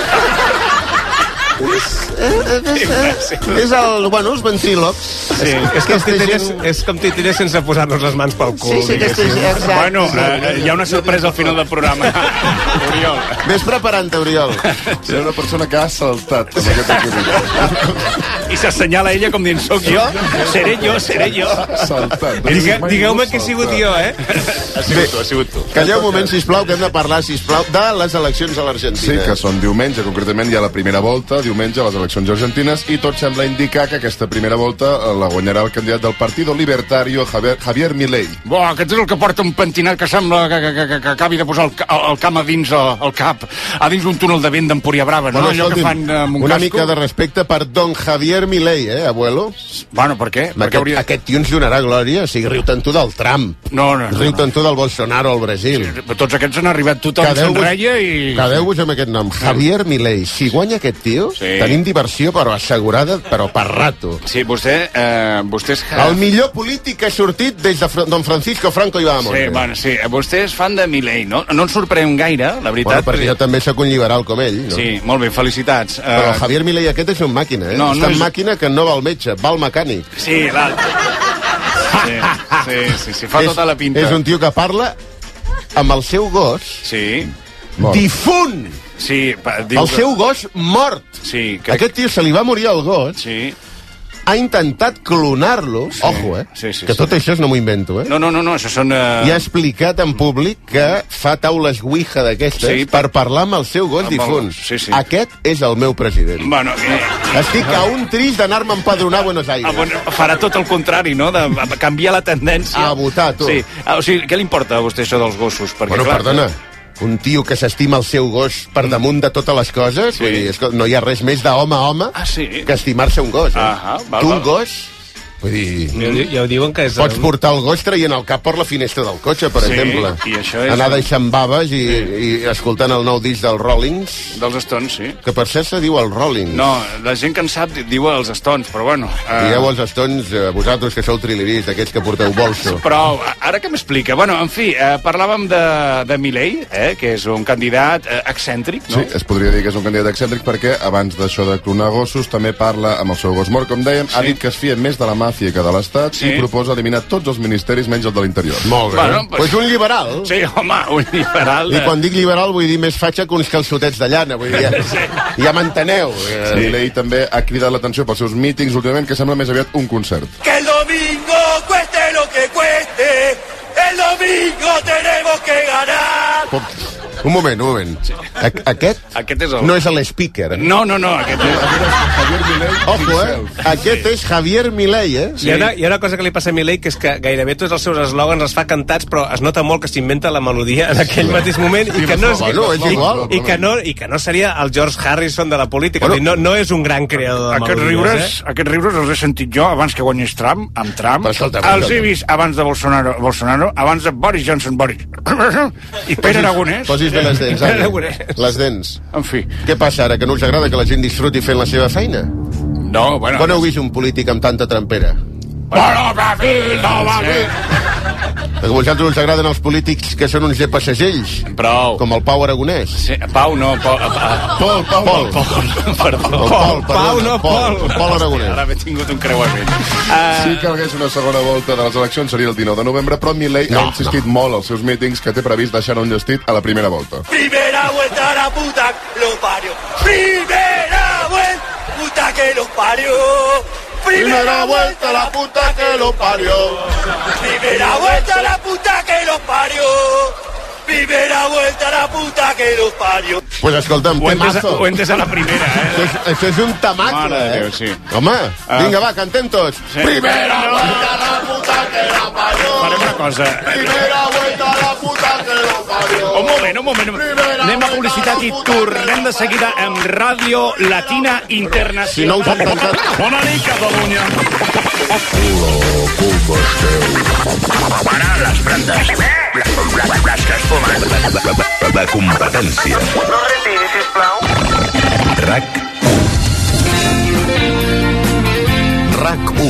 és, eh, és, eh, és el, bueno, els ventrílocs. Sí, és, com titelles, és com titelles sense posar-nos les mans pel cul. Sí, sí, aquesta és- diguéssim. exacte. Bueno, eh, hi ha una sorpresa al final del programa. Oriol. Ves preparant-te, Oriol. Hi ha una persona que ha saltat amb aquest acudit. I s'assenyala ella com dient, soc jo, seré jo, seré jo. Saltat. Digue, digueu-me que he sigut jo, eh? Ha sigut tu, ha sigut tu. Calleu un moment, sisplau, que hem de parlar, sisplau, de les eleccions a Sí, l'Argentina. que són diumenge, concretament hi ha la primera volta, diumenge, a les eleccions argentines, i tot sembla indicar que aquesta primera volta eh, la guanyarà el candidat del Partido Libertario, Javier, Javier Milei. Bo, aquest és el que porta un pentinat que sembla que, que, que, que acabi de posar el, ca- el, el camp a dins el, el cap, a dins un túnel de vent d'Empúria Brava, no? Bueno, Allò que fan escolti'm, amb un una casco. mica de respecte per Don Javier Milei, eh, abuelo? Bueno, per què? Aquest, hauria... aquest tio ens donarà glòria, o sigui, riu-te'n tu del Trump. No, no, no. Riu-te'n tu del Bolsonaro al Brasil. Però tots aquests han arribat, tothom s'enreia i... Quedeu-vos amb aquest nom, Javier Milei. Si guanya aquest tio, Sí. tenim diversió, però assegurada, però per rato. Sí, vostè... Eh, vostè és... El millor polític que ha sortit des de Fra- Don Francisco Franco i Bahamonde. Sí, bueno, sí. Vostè és fan de Milei, no? No ens sorprèn gaire, la veritat. Bueno, perquè jo també sóc un liberal com ell, no? Sí, molt bé, felicitats. Però el Eh, Javier Milei aquest és un màquina, eh? No, és no tan és- màquina que no va al metge, va al mecànic. Sí, l'altre. Sí, sí, sí, sí, fa és, tota la pinta. És un tio que parla amb el seu gos Sí. difunt. Sí, pa, diu El que- seu gos mort. Sí, que... Aquest tio se li va morir el gos Sí. ha intentat clonar-lo, sí. Ojo, eh? Sí, sí, que tot sí. això no m'ho invento, eh? No, no, no, no això són... Uh... I ha explicat en públic que fa taules Ouija d'aquestes sí, per parlar amb el seu gos difunt. Sí, sí. Aquest és el meu president. Bueno, eh... Estic a un trist d'anar-me a empadronar a Buenos Aires. Ah, bueno, farà tot el contrari, no? De canviar la tendència. A votar, tu. Sí. Ah, o sigui, què li importa a vostè això dels gossos? Perquè, bueno, clar, perdona, un tio que s'estima el seu gos per damunt de totes les coses, sí. Vull dir, escolta, no hi ha res més d'home a home ah, sí? que estimar-se un gos. Eh? Ah, val, tu val. un gos... Vull dir... Ja, ja ho diuen que és... Pots portar el gos traient el cap per la finestra del cotxe, per sí, exemple. I això és... Anar deixant baves i, sí. i escoltant el nou disc dels Rollings. Dels Stones, sí. Que per cert se diu el Rollings. No, la gent que en sap diu els Stones, però bueno... Uh... Dieu els Stones, eh, vosaltres que sou triliris, d'aquests que porteu bolso. Però ara què m'explica? Bueno, en fi, eh, parlàvem de, de Milei, eh, que és un candidat eh, excèntric, no? Sí, es podria dir que és un candidat excèntric perquè abans d'això de clonar gossos també parla amb el seu gos mort, com dèiem, sí. Ha dit que es fia més de la màfia que de l'Estat sí. I proposa eliminar tots els ministeris menys el de l'interior. Molt bé. Bueno, pues... pues un liberal. Sí, home, un liberal. De... I quan dic liberal vull dir més fatxa que uns calçotets de llana. Vull dir, ja, sí. Ja m'enteneu. Sí. Milei també ha cridat l'atenció pels seus mítings últimament, que sembla més aviat un concert. Que el domingo cueste lo que cueste, el domingo tenemos que ganar. Pop. Un moment, un moment. Sí. A aquest, aquest és el... no és l'espeaker. Eh? No, no, no. Aquest és, aquest és Javier Milei. Ojo, eh? Aquest sí. És Javier Milei, eh? Sí. Hi, ha una, hi ha una cosa que li passa a Milei, que és que gairebé tots els seus eslògans els fa cantats, però es nota molt que s'inventa la melodia en aquell sí. mateix moment i que no és, bueno, és igual. I, i, que no, i que no seria el George Harrison de la política. Bueno, no, no és un gran creador de aquests melodies. Riures, eh? Aquests riures els he sentit jo abans que guanyés Trump, amb Trump. Escolta, els he vist abans de Bolsonaro, Bolsonaro abans de Boris Johnson, Boris. I Pere Aragonès. Posis bé les dents, Àngel. Les dents. En fi. Què passa ara, que no us agrada que la gent disfruti fent la seva feina? No, bueno... Quan heu vist un polític amb tanta trampera? Bueno, Brasil, no, Brasil! A vosaltres us agraden els polítics que són uns llepassegells? Prou. Com el Pau Aragonès? Sí, Pau no, Pau... Pol, Pau, Pol. Pol, perdó. Pol, Pau no, Pol. Pol Aragonès. Ara m'he tingut un creuament. Uh... Si calgués una segona volta de les eleccions seria el dinou de novembre, però Milei no, ha insistit no. molt als seus mítings que té previst deixar un llestit a la primera volta. Primera vuelta a la puta que los parió. Primera vuelta, puta que los parió. Primera vuelta a la puta que lo parió. Primera vuelta a la puta que los parió. Primera vuelta a la puta que los parió. Pues escolta'm, ho temazo. Ho entes a la primera, eh? Això és, això és un tamaco, Mare eh? Déu, sí. Home, ah. vinga, va, cantem tots. Sí. Primera vuelta a la puta que la parió. Farem una cosa. Primera vuelta a la puta que lo parió. Un moment, un moment. Primera Anem a publicitat i tornem de seguida amb Ràdio Latina Internacional. Si no us han cantat... Bona nit, Catalunya. Hola, com esteu? Para les plantes. Les que es fumen. La competència. No retiri, sisplau. RAC u. RAC u.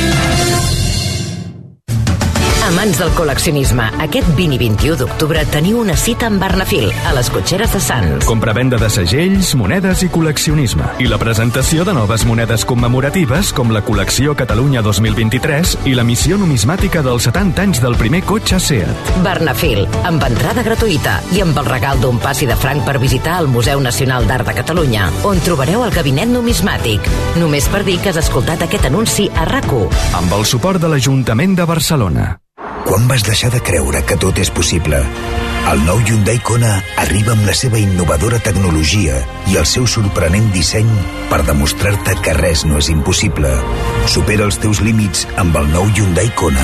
Amants del col·leccionisme, aquest vint i vint-i-u d'octubre teniu una cita amb Barnafil, a les cotxeres de Sants. Compra-venda de segells, monedes i col·leccionisme. I la presentació de noves monedes commemoratives com la col·lecció Catalunya dos mil vint-i-tres i la missió numismàtica dels setanta anys del primer cotxe Seat. Barnafil, amb entrada gratuïta i amb el regal d'un passi de franc per visitar el Museu Nacional d'Art de Catalunya, on trobareu el gabinet numismàtic. Només per dir que has escoltat aquest anunci a RAC u. Amb el suport de l'Ajuntament de Barcelona. Quan vas deixar de creure que tot és possible? El nou Hyundai Kona arriba amb la seva innovadora tecnologia i el seu sorprenent disseny per demostrar-te que res no és impossible. Supera els teus límits amb el nou Hyundai Kona.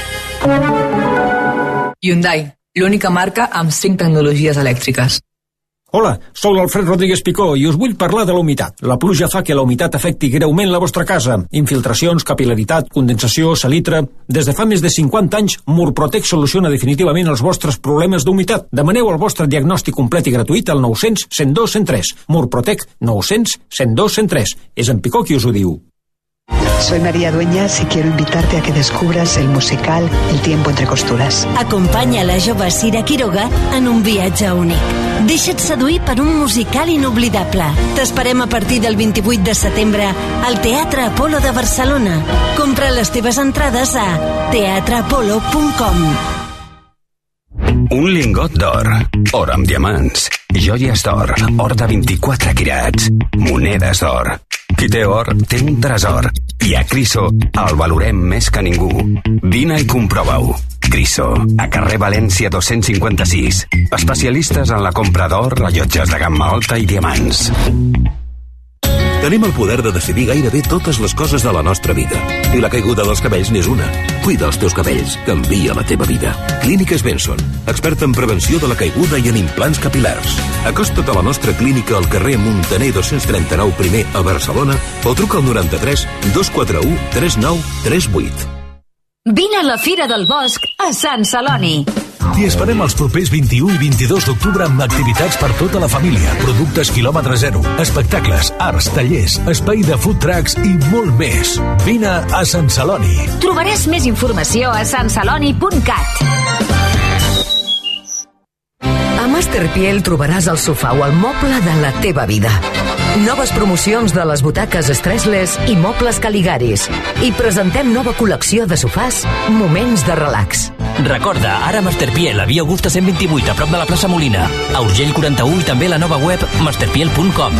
Hyundai, l'única marca amb cinc tecnologies elèctriques. Hola, sóc l'Alfred Rodríguez Picó i us vull parlar de la humitat. La pluja fa que la humitat afecti greument la vostra casa. Infiltracions, capil·laritat, condensació, salitre... Des de fa més de cinquanta anys, Murprotec soluciona definitivament els vostres problemes d'humitat. Demaneu el vostre diagnòstic complet i gratuït al nou cents, cent dos, cent tres. Murprotec, nou cents, cent dos, cent tres. És en Picó qui us ho diu. Soy María Dueñas y quiero invitarte a que descubras el musical El tiempo entre costuras. Acompanya la jove Sira Quiroga en un viatge únic. Deixa't seduir per un musical inoblidable. T'esperem a partir del vint-i-vuit de setembre al Teatre Apolo de Barcelona. Compra les teves entrades a teatre apolo punt com. Un lingot d'or, or amb diamants, joies d'or, or de vint-i-quatre quirats, monedes d'or. Qui té or, té un tresor. I a Criso el valorem més que ningú. Vine i comprova-ho. Criso, a carrer València dos-cents cinquanta-sis. Especialistes en la compra d'or, rellotges de gamma alta i diamants. Tenim el poder de decidir gairebé totes les coses de la nostra vida. I la caiguda dels cabells n'és una. Cuida els teus cabells. Canvia la teva vida. Clíniques Benson, experta en prevenció de la caiguda i en implants capilars. Acosta't a la nostra clínica al carrer Muntaner dos-cents trenta-nou primer a Barcelona o truca al noranta-tres dos quatre u tres nou tres vuit. Vine a la Fira del Bosc a Sant Celoni. T'hi esperem els propers vint-i-u i vint-i-dos d'octubre amb activitats per tota la família, productes quilòmetre zero, espectacles, arts, tallers, espai de food trucks i molt més. Vine a Sant Celoni. Trobaràs més informació a sant celoni punt cat. A Masterpiel trobaràs el sofà o el moble de la teva vida. Noves promocions de les butaques Stressless i mobles Caligaris. I presentem nova col·lecció de sofàs, moments de relax. Recorda, ara Masterpiel, a Via Augusta cent vint-i-vuit, a prop de la plaça Molina. A Urgell quaranta-u i també la nova web masterpiel punt com.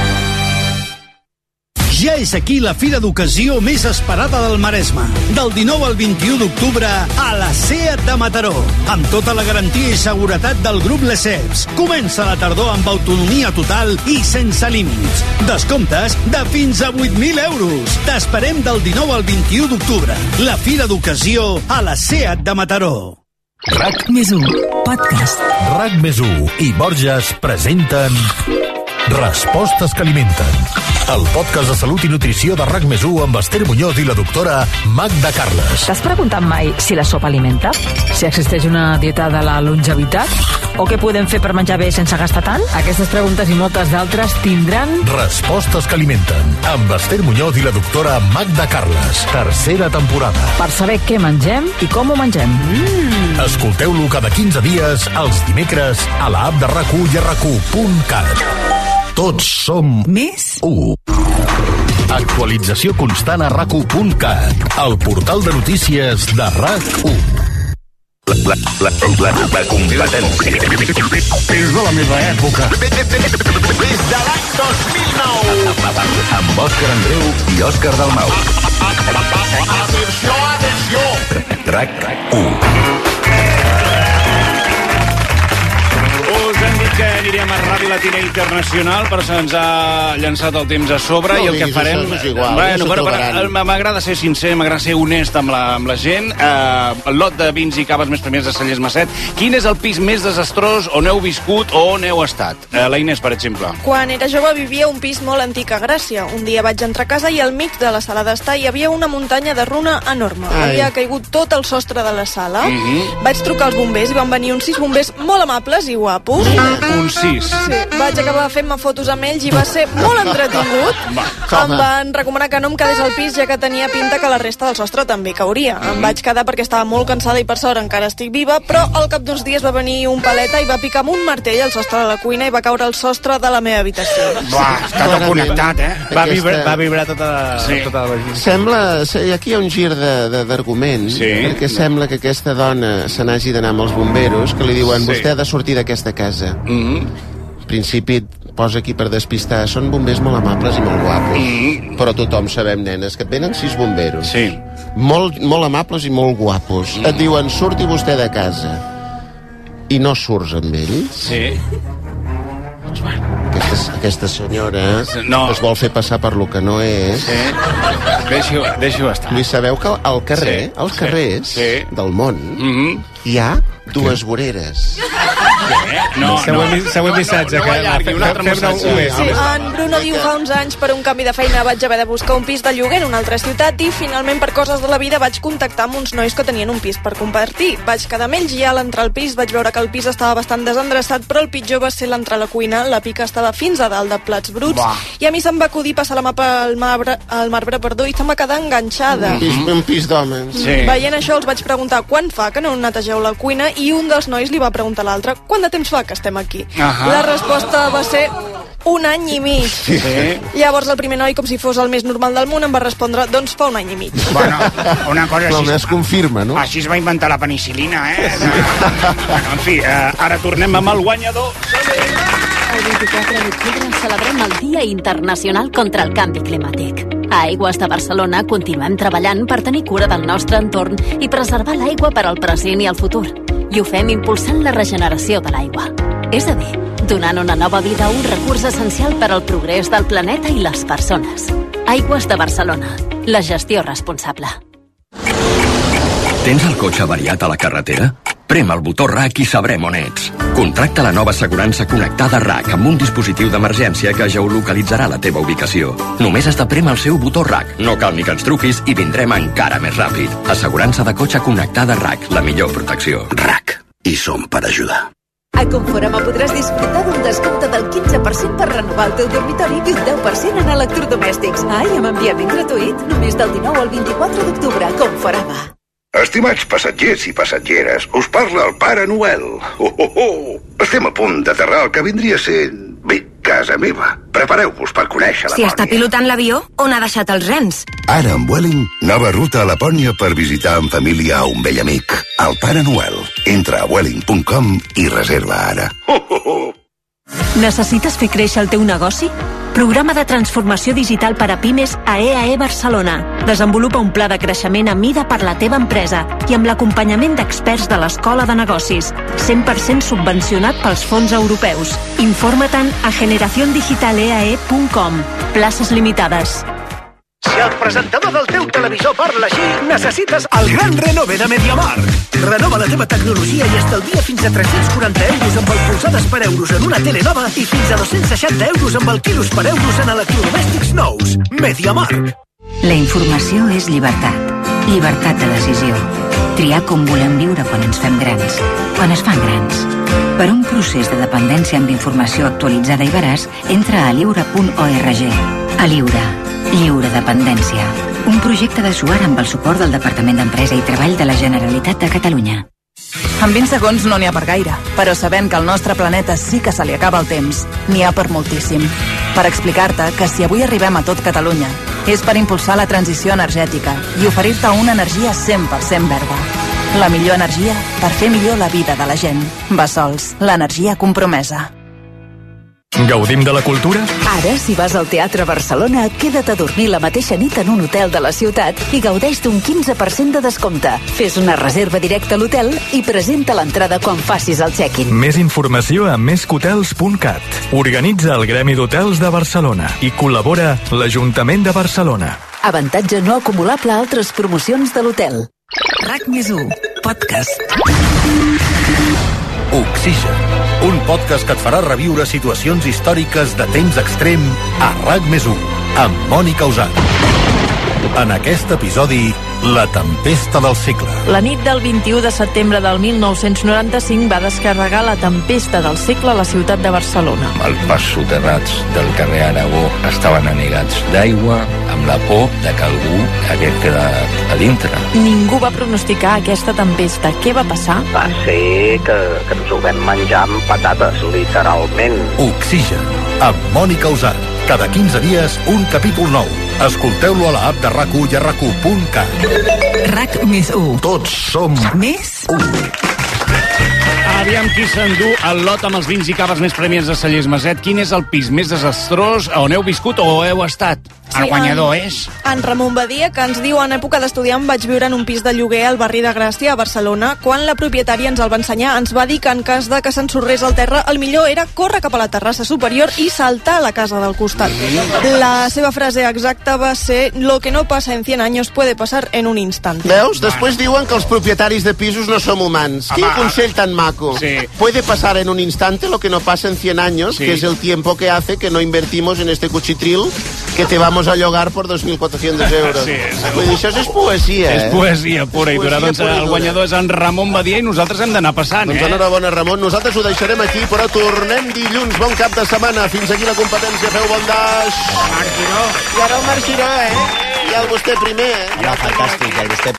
Ja és aquí la fira d'ocasió més esperada del Maresme. Del dinou al vint-i-u d'octubre a la SEAT de Mataró. Amb tota la garantia i seguretat del grup Lesseps. Comença la tardor amb autonomia total i sense límits. Descomptes de fins a vuit mil euros. T'esperem del dinou al vint-i-u d'octubre. La fira d'ocasió a la SEAT de Mataró. RAC més u, podcast. RAC més u i Borges presenten Respostes que alimenten. El podcast de salut i nutrició de RAC més u amb Esther Muñoz i la doctora Magda Carles. T'has preguntat mai si la sopa alimenta? Si existeix una dieta de la longevitat? O què podem fer per menjar bé sense gastar tant? Aquestes preguntes i moltes d'altres tindran... Respostes que alimenten amb Esther Muñoz i la doctora Magda Carles. Tercera temporada. Per saber què mengem i com ho mengem. Mm. Escolteu-lo cada quinze dies els dimecres a la app de RAC u i a rac u punt cat. Tots som més u. Actualització constant a rac u punt cat, el portal de notícies de RAC u. La, la, la, la, la competència. És de la meva època. Des de l'any dos mil nou. Amb Òscar Andreu i Òscar Dalmau. Atenció, atenció. RAC u. Us hem dit que aniríem a Ràdio Latina Internacional, però se'ns ha llançat el temps a sobre no, i el que farem... Igual, bueno, ja però, però m'agrada ser sincer, m'agrada ser honest amb la, amb la gent. Uh, el lot de vins i caves més premiats de Cellers Masset. Quin és el pis més desastrós on heu viscut o on heu estat? Uh, la Inés, per exemple. Quan era jove vivia un pis molt antic a Gràcia. Un dia vaig entrar a casa i al mig de la sala d'estar hi havia una muntanya de runa enorme. Ai. Havia caigut tot el sostre de la sala. Mm-hmm. Vaig trucar als bombers i van venir uns sis bombers molt amables i guapos. Un sis. Sí, vaig acabar fent-me fotos amb ells i va ser molt entretingut. Va, em van recomanar que no em quedés al pis, ja que tenia pinta que la resta del sostre també cauria. Mm. Em vaig quedar perquè estava molt cansada i per sort encara estic viva, però al cap d'uns dies va venir un paleta i va picar amb un martell al sostre de la cuina i va caure al sostre de la meva habitació. Buah, està tot connectat, eh? Va, Aquesta... vibrar, va vibrar tota la... Sí. Tota la... Sembla... Aquí hi ha un gir d'argument, sí. Perquè sembla que aquesta dona se n'hagi d'anar amb els bomberos, que li diuen, sí. Vostè ha de sortir d'aquesta casa. Mm-hmm. En principi posa aquí per despistar, són bombers molt amables i molt guapos, mm. Però tothom sabem, nenes, que et venen sis bomberos, sí. molt, molt amables i molt guapos, mm. Et diuen, surti vostè de casa i no surts amb ells, sí. Doncs bueno, aquesta, aquesta senyora no. Es vol fer passar per lo que no és, sí. Deixi-ho deixi estar. I sabeu que al carrer, sí. Als carrers sí. Del món, mm-hmm. Hi ha dues voreres. No, següent, no, següent missatge. No, no, no allargui, un altre missatge. Sí, en Bruno diu, fa uns anys per un canvi de feina vaig haver de buscar un pis de lloguer en una altra ciutat i finalment per coses de la vida vaig contactar amb uns nois que tenien un pis per compartir. Vaig quedar amb ells i a l'entrar al pis vaig veure que el pis estava bastant desendreçat, però el pitjor va ser l'entrar a la cuina. La pica estava fins a dalt de plats bruts. Bah. I a mi se'm va acudir passar la mà pel marbre, el marbre perdó, i se'm va quedar enganxada. Un pis, un pis d'homes. Sí. Veient això els vaig preguntar quan fa que no netegeu la cuina i un dels nois li va preguntar a l'altre quant de temps fa que estem aquí. Ahà. La resposta va ser un any i mig. Sí. Llavors el primer noi, com si fos el més normal del món, em va respondre, doncs fa un any i mig. Bueno, una cosa així... es confirma, no? Així es va inventar la penicil·lina, eh? Bueno, en fi, eh, ara tornem amb el guanyador. vint-i-quatre d'octubre celebrem el Dia Internacional contra el Canvi Climàtic. A Aigües de Barcelona continuem treballant per tenir cura del nostre entorn i preservar l'aigua per al present i el futur. I ho fem impulsant la regeneració de l'aigua. És a dir, donant una nova vida a un recurs essencial per al progrés del planeta i les persones. Aigües de Barcelona. La gestió responsable. Tens el cotxe avariat a la carretera? Prem el botó R A C i sabrem on ets. Contracta la nova assegurança connectada R A C amb un dispositiu d'emergència que geolocalitzarà la teva ubicació. Només has de prémer el seu botó R A C. No cal ni que ens truquis i vindrem encara més ràpid. Assegurança de cotxe connectada R A C, la millor protecció. R A C. I som per ajudar. A Conforama podràs disfrutar d'un descompte del quinze per cent per renovar el teu dormitori i un deu per cent en electrodomèstics. Ai, amb enviament gratuït, només del dinou al vint-i-quatre d'octubre. Conforama. Estimats passatgers i passatgeres, us parla el Pare Noel. Oh, oh, oh. Estem a punt d'aterrar al que vindria sent, bé, casa meva. Prepareu-vos per conèixer Si Lapònia. està pilotant l'avió, on ha deixat els rens? Ara amb Vueling, nova ruta a Lapònia per visitar en família a un vell amic, el Pare Noel. Entra a vueling punt com i reserva ara. Oh, oh, oh. Necessites fer créixer el teu negoci? Programa de transformació digital per a pimes a E A E Barcelona. Desenvolupa un pla de creixement a mida per la teva empresa i amb l'acompanyament d'experts de l'Escola de Negocis. cent per cent subvencionat pels fons europeus. Informa-te'n a generación digital e a e punt com. Places limitades. Si el presentador del teu televisor parla així, necessites el gran renove de MediaMarkt. Renova la teva tecnologia i estalvia fins a tres-cents quaranta euros amb el polsades per euros en una tele nova i fins a dos-cents seixanta euros amb el quilos per euros en electrodomèstics nous. MediaMarkt. La informació és llibertat. Llibertat de decisió. Triar com volem viure quan ens fem grans. Quan es fan grans. Per un procés de dependència amb informació actualitzada i veraç, entra a lliure punt org. A Lliure. Lliure Dependència. Un projecte de Suar amb el suport del Departament d'Empresa i Treball de la Generalitat de Catalunya. En vint segons no n'hi ha per gaire, però sabent que al nostre planeta sí que se li acaba el temps, n'hi ha per moltíssim. Per explicar-te que si avui arribem a tot Catalunya, és per impulsar la transició energètica i oferir-te una energia cent per cent verda. La millor energia per fer millor la vida de la gent. Bassols, l'energia compromesa. Gaudim de la cultura? Ara, si vas al Teatre Barcelona, queda't a dormir la mateixa nit en un hotel de la ciutat i gaudeix d'un quinze per cent de descompte. Fes una reserva directa a l'hotel i presenta l'entrada quan facis el check-in. Més informació a més que hotels punt cat. Organitza el Gremi d'Hotels de Barcelona i col·labora l'Ajuntament de Barcelona. Avantatge no acumulable a altres promocions de l'hotel. R A C més u, podcast. Oxigen, un podcast que et farà reviure situacions històriques de temps extrem a R A C més u, amb Mònica Usat. En aquest episodi, la tempesta del segle. La nit del vint-i-u de setembre del mil nou-cents noranta-cinc va descarregar la tempesta del segle a la ciutat de Barcelona. Els pas soterrats del carrer Aragó estaven anegats d'aigua, amb la por de que algú hagués quedat a dintre. Ningú va pronosticar aquesta tempesta. Què va passar? Va ser que, que ens ho vam menjar amb patates, literalment. Oxigen, amb Mònica Usat. Cada quinze dies, un capítol nou. Escolteu-lo a l'app de R A C u i a R A C u punt cat. R A C més u. Tots som més u. Aviam qui s'endú el lot amb els vins i caves més premiats de Cellers Maset. Quin és el pis més desastrós on heu viscut o heu estat? El guanyador en, és... En Ramon Badia, que ens diu: en època d'estudiant vaig viure en un pis de lloguer al barri de Gràcia, a Barcelona. Quan la propietària ens el va ensenyar, ens va dir que en cas de que s'ensorrés al terra, el millor era córrer cap a la terrassa superior i saltar a la casa del costat. La seva frase exacta va ser: lo que no pasa en cien años puede pasar en un instante. Veus? Després diuen que els propietaris de pisos no som humans. Quin consell tan maco. Sí. Puede pasar en un instante lo que no pasa en cien años, sí. Que es el tiempo que hace que no invertimos en este cuchitril que te vamos a llogar por dos mil cuatrocientos euros. Sí, sí. Vull dir, això és poesia, És eh? poesia pura i dura. Poesia Doncs pura i el dura. guanyador és en Ramon Badia i nosaltres hem d'anar passant, Doncs eh? enhorabona, Ramon. Nosaltres ho deixarem aquí, però tornem dilluns. Bon cap de setmana. Fins aquí la competència. Feu bon daix. I ara el Marc Giró, eh? I el vostè primer, eh? Home, fantàstic, el vostè